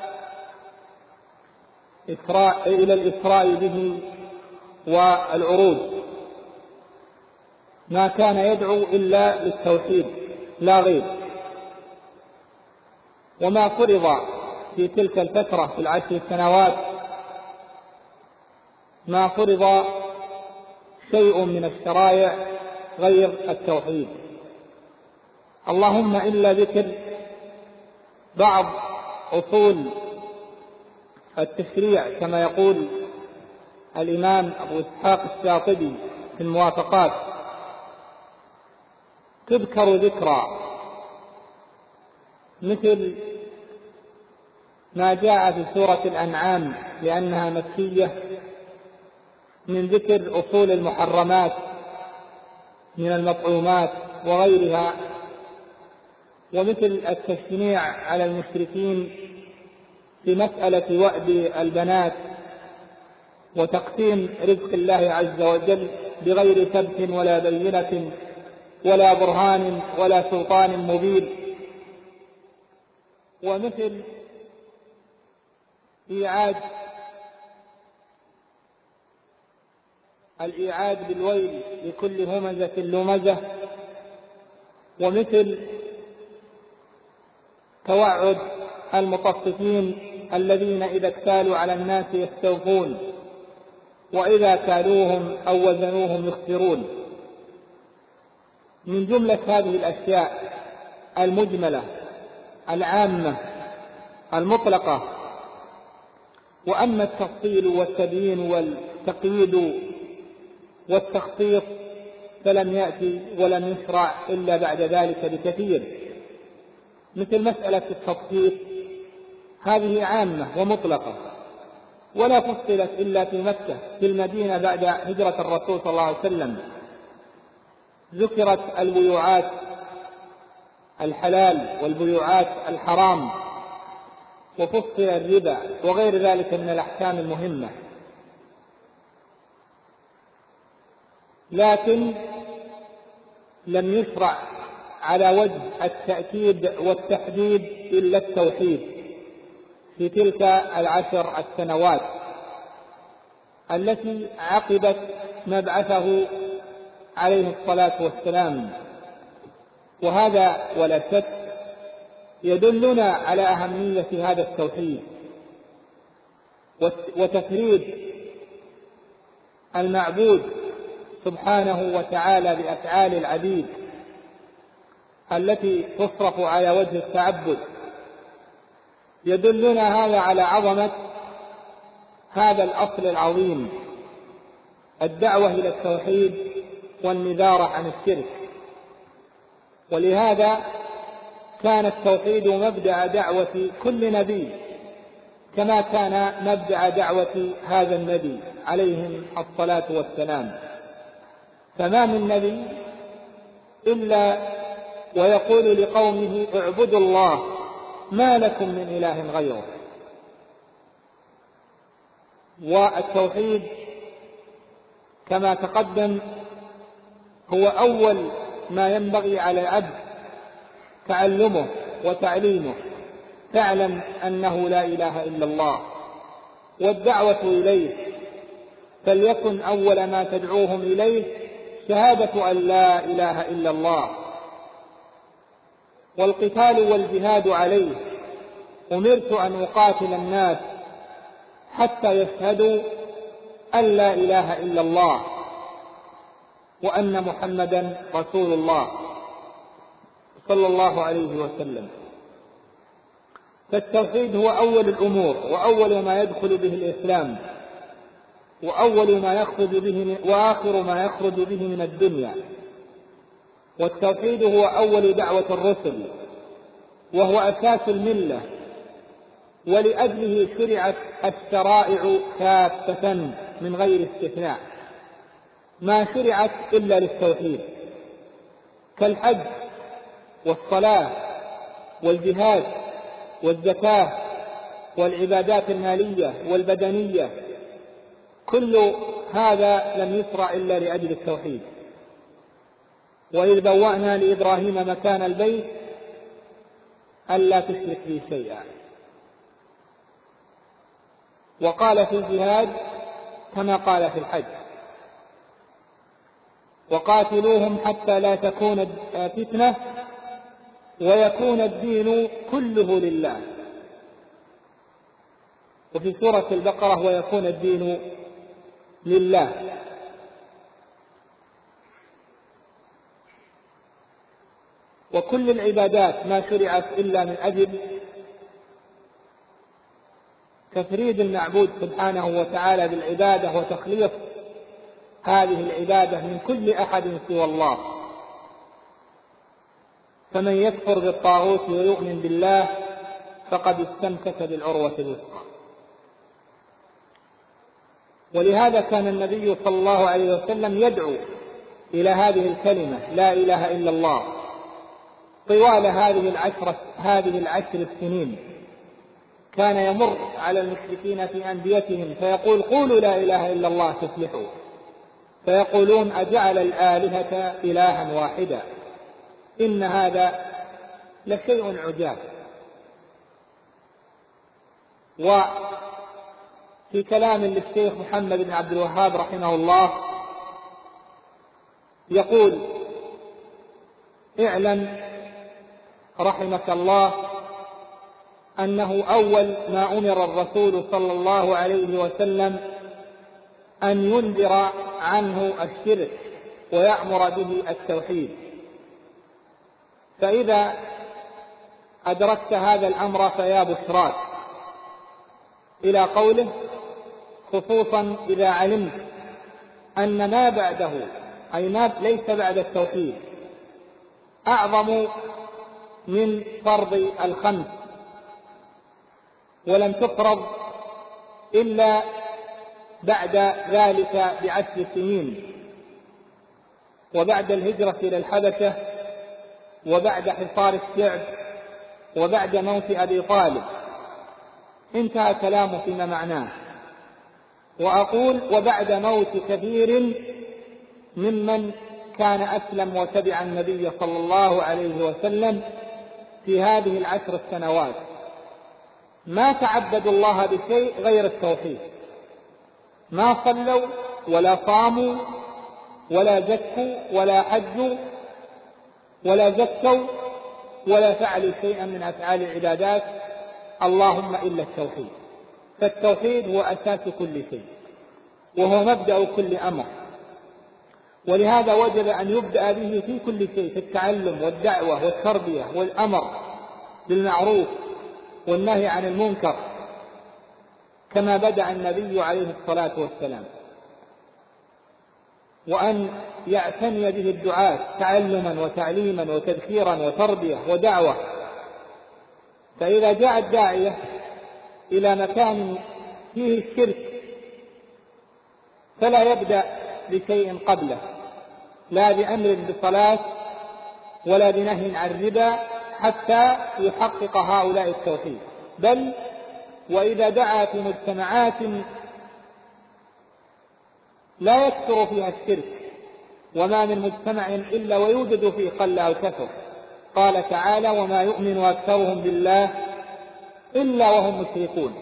الإسراء به والعروج، ما كان يدعو إلا للتوحيد لا غير. وما فرض في تلك الفترة في 10 سنوات ما فرض شيء من الشرائع غير التوحيد، اللهم إلا ذكر بعض أصول التشريع كما يقول الإمام أبو إسحاق الشاطبي في الموافقات، تذكر ذكرى مثل ما جاء في سورة الأنعام لأنها مكية من ذكر أصول المحرمات من المطعومات وغيرها، ومثل التشنيع على المشركين في مسألة وأد البنات وتقسيم رزق الله عز وجل بغير ثبت ولا بينة ولا برهان ولا سلطان مبين، ومثل الإيعاد بالويل لكل همزة لمزة، ومثل توعد المطففين الذين إذا اكتالوا على الناس يستوفون وإذا كالوهم أو وزنوهم يخسرون. من جملة هذه الأشياء المجملة العامة المطلقة. وأما التفصيل والتبيين والتقييد والتخصيص فلم يأتي ولم يشرع إلا بعد ذلك بكثير، مثل مسألة التخصيص هذه عامة ومطلقة ولا فصلت إلا في مكة. في المدينة بعد هجرة الرسول صلى الله عليه وسلم ذكرت البيوعات الحلال والبيوعات الحرام، وفصل الربا وغير ذلك من الأحكام المهمة، لكن لم يشرع على وجه التأكيد والتحديد إلا التوحيد في تلك 10 السنوات التي عقبت مبعثه عليه الصلاة والسلام. وهذا ولا شك يدلنا على أهمية هذا التوحيد وتفريد المعبود سبحانه وتعالى بأفعال العبيد التي تصرف على وجه التعبد. يدلنا هذا على عظمة هذا الأصل العظيم، الدعوة إلى التوحيد والنذار عن الشرك. ولهذا كان التوحيد مبدأ دعوة كل نبي، كما كان مبدأ دعوة هذا النبي عليهم الصلاة والسلام. فما من نبي إلا ويقول لقومه اعبدوا الله ما لكم من إله غيره. والتوحيد كما تقدم هو أول ما ينبغي على العبد تعلمه وتعليمه. تعلم أنه لا إله إلا الله والدعوة إليه، فليكن أول ما تدعوهم إليه شهادة أن لا إله إلا الله والقتال والجهاد عليه. أمرت أن أقاتل الناس حتى يشهدوا أن لا إله إلا الله وأن محمدا رسول الله صلى الله عليه وسلم. فالتوحيد هو أول الأمور وأول ما يدخل به الإسلام وأول ما يخرج به وآخر ما يخرج به من الدنيا. والتوحيد هو أول دعوة الرسل وهو أساس الملة، ولأجله شرعت الشرائع كافة من غير استثناء، ما شرعت إلا للتوحيد، كالحج والصلاة والجهاد والزكاة والعبادات المالية والبدنية، كل هذا لم يشرع إلا لأجل التوحيد. وإذ بوأنا لإبراهيم مكان البيت ألا تشرك بي شيئا. وقال في الجهاد كما قال في الحج: وقاتلوهم حتى لا تكون فتنة ويكون الدين كله لله. وفي سورة البقرة: ويكون الدين لله. وكل العبادات ما شرعت إلا من أجل تفريد المعبود سبحانه وتعالى بالعبادة وتخليص هذه العبادة من كل أحد سوى الله. فمن يكفر بالطاغوت ويؤمن بالله فقد استمسك بالعروة الوثقى. ولهذا كان النبي صلى الله عليه وسلم يدعو إلى هذه الكلمة لا إله إلا الله طوال هذه العشر السنين. كان يمر على المشركين في أنديتهم فيقول: قولوا لا إله إلا الله تفلحوا. فيقولون: أجعل الآلهة إلها واحدا إن هذا لشيء عجاب. وفي كلام للشيخ محمد بن عبد الوهاب رحمه الله يقول: اعلم رحمك الله أنه أول ما أمر الرسول صلى الله عليه وسلم أن ينذر عنه الشرك ويأمر به التوحيد. فإذا أدركت هذا الأمر فيا بشراك، إلى قوله: خصوصا إذا علمت أن ما بعده أي ما ليس بعد التوحيد أعظم من فرض الخمس، ولم تفرض إلا بعد ذلك ب10 سنين، وبعد الهجرة إلى الحبشة، وبعد حصار الشعب، وبعد موت أبي طالب. انتهى كلامه فيما معناه. وأقول: وبعد موت كثير ممن كان أسلم وتبع النبي صلى الله عليه وسلم في هذه ال10 سنوات، ما تعبدوا الله بشيء غير التوحيد، ما صلوا ولا صاموا ولا زكوا ولا حجوا ولا زكوا ولا فعلوا شيئا من أفعال العبادات اللهم إلا التوحيد. فالتوحيد هو أساس كل شيء وهو مبدأ كل أمر، ولهذا وجب أن يبدأ به في كل شيء، في التعلم والدعوة والتربية والأمر بالمعروف والنهي عن المنكر، كما بدأ النبي عليه الصلاة والسلام. وأن يعتني به الدعاة تعلما وتعليما وتذكيرا وتربية ودعوة. فإذا جاء الداعية إلى مكان فيه الشرك فلا يبدأ بشيء قبله، لا بأمر بصلاة ولا بنهي عن الربا حتى يحقق هؤلاء التوحيد. بل وإذا دعا في مجتمعات لا يكثر فيها الشرك، وما من مجتمع إلا ويوجد فيه قل أو كثر، قال تعالى: وما يؤمن أكثرهم بالله إلا وهم مشركون.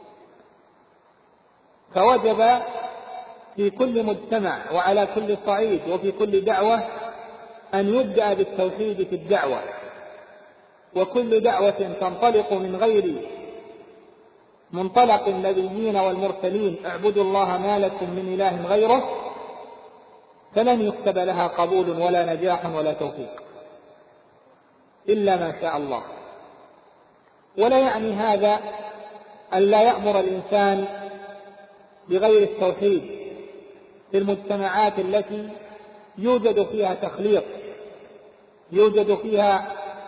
فوجب في كل مجتمع وعلى كل صعيد وفي كل دعوة أن يبدأ بالتوحيد في الدعوة، وكل دعوة تنطلق من غير منطلق النبيين والمرسلين اعبدوا الله ما لكم من إله غيره فلن يكتب لها قبول ولا نجاح ولا توفيق إلا ما شاء الله. ولا يعني هذا أن لا يأمر الإنسان بغير التوحيد في المجتمعات التي يوجد فيها تخليط، يوجد فيها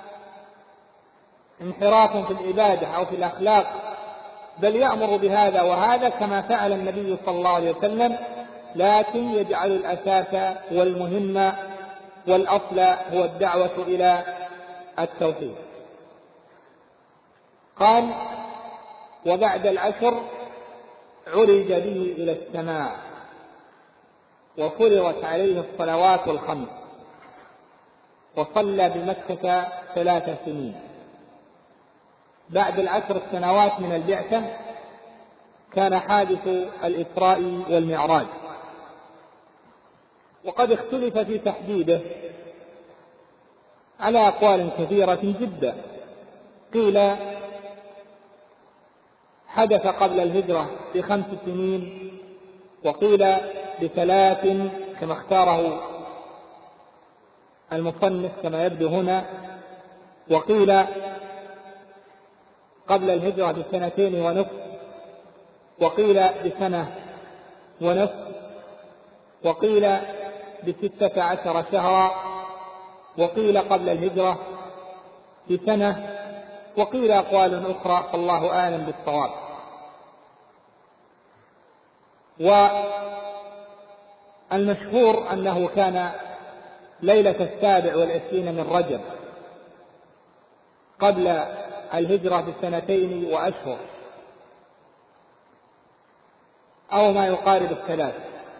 انحراف في العبادة أو في الأخلاق، بل يأمر بهذا وهذا كما فعل النبي صلى الله عليه وسلم، لكن يجعل الأساس والمهم والأصل هو الدعوة إلى التوحيد. قال: وبعد العشر عرج به إلى السماء وفرضت عليه الصلوات الخمس وصلى بمكة 3 سنين. بعد ال10 سنوات من البعثة كان حادث الإسراء والمعراج، وقد اختلف في تحديده على أقوال كثيرة جدا. قيل حدث قبل الهجرة ب5 سنين، وقيل ب3 كما اختاره المصنف كما يبدو هنا، وقيل قبل الهجرة ب2.5، وقيل ب1.5، وقيل ب16 شهرا، وقيل قبل الهجرة ب1، وقيل أقوال أخرى فالله أعلم بالصواب. والمشهور أنه كان ليلة 27 من رجب قبل الهجرة ب2 وأشهر أو ما يقارب 3،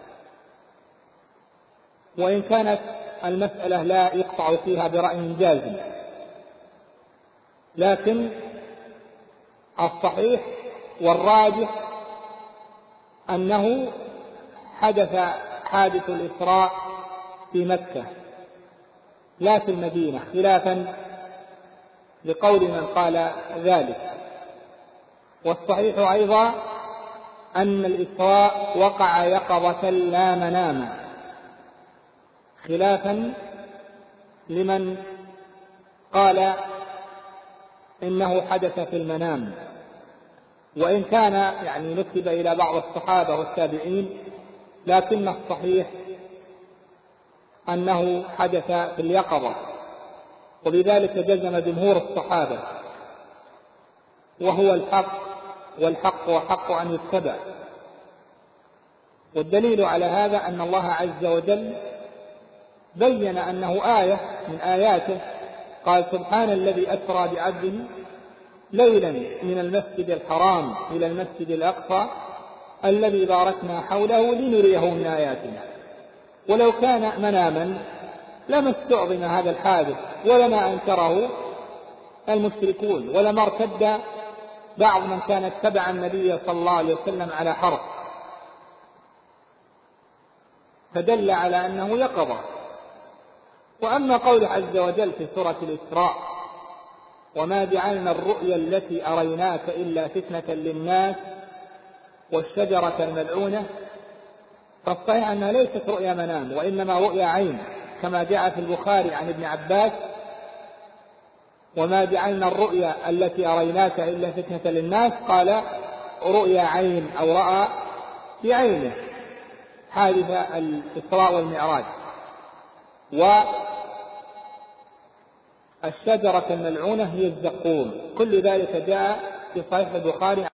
وإن كانت المسألة لا يقطع فيها برأي جازم، لكن الصحيح والراجح أنه حدث حادث الإسراء في مكة لا في المدينة، خلافا لقول من قال ذلك. والصحيح أيضا أن الإسراء وقع يقظة لا مناما، خلافا لمن قال إنه حدث في المنام، وإن كان يعني نسب إلى بعض الصحابة والتابعين، لكن الصحيح أنه حدث في اليقظة، وبذلك جزم جمهور الصحابة، وهو الحق، والحق وحق أن يتبع. والدليل على هذا أن الله عز وجل بين أنه آية من آياته، قال: سبحان الذي أسرى بعبده ليلا من المسجد الحرام إلى المسجد الأقصى الذي باركنا حوله لنريه من آياتنا. ولو كان مناما لما استعظم هذا الحادث ولما أنكره المشركون، ولما ارتد بعض من كان اتبع النبي صلى الله عليه وسلم على حرف، فدل على أنه يقظة. وأما قول عز وجل في سورة الإسراء: وما جعلنا الرؤيا التي أريناك إلا فتنة للناس والشجرة الملعونة، فالصحيح أنها ليست رؤيا منام، وإنما رؤيا عين، كما جاء في البخاري عن ابن عباس: وما جعلنا الرؤيا التي أريناك إلا فتنة للناس، قال رؤيا عين، أو رأى في عينه حادث الإسراء والمعراج. والشجرة الملعونة هي الزقوم. كل ذلك جاء في صحيح البخاري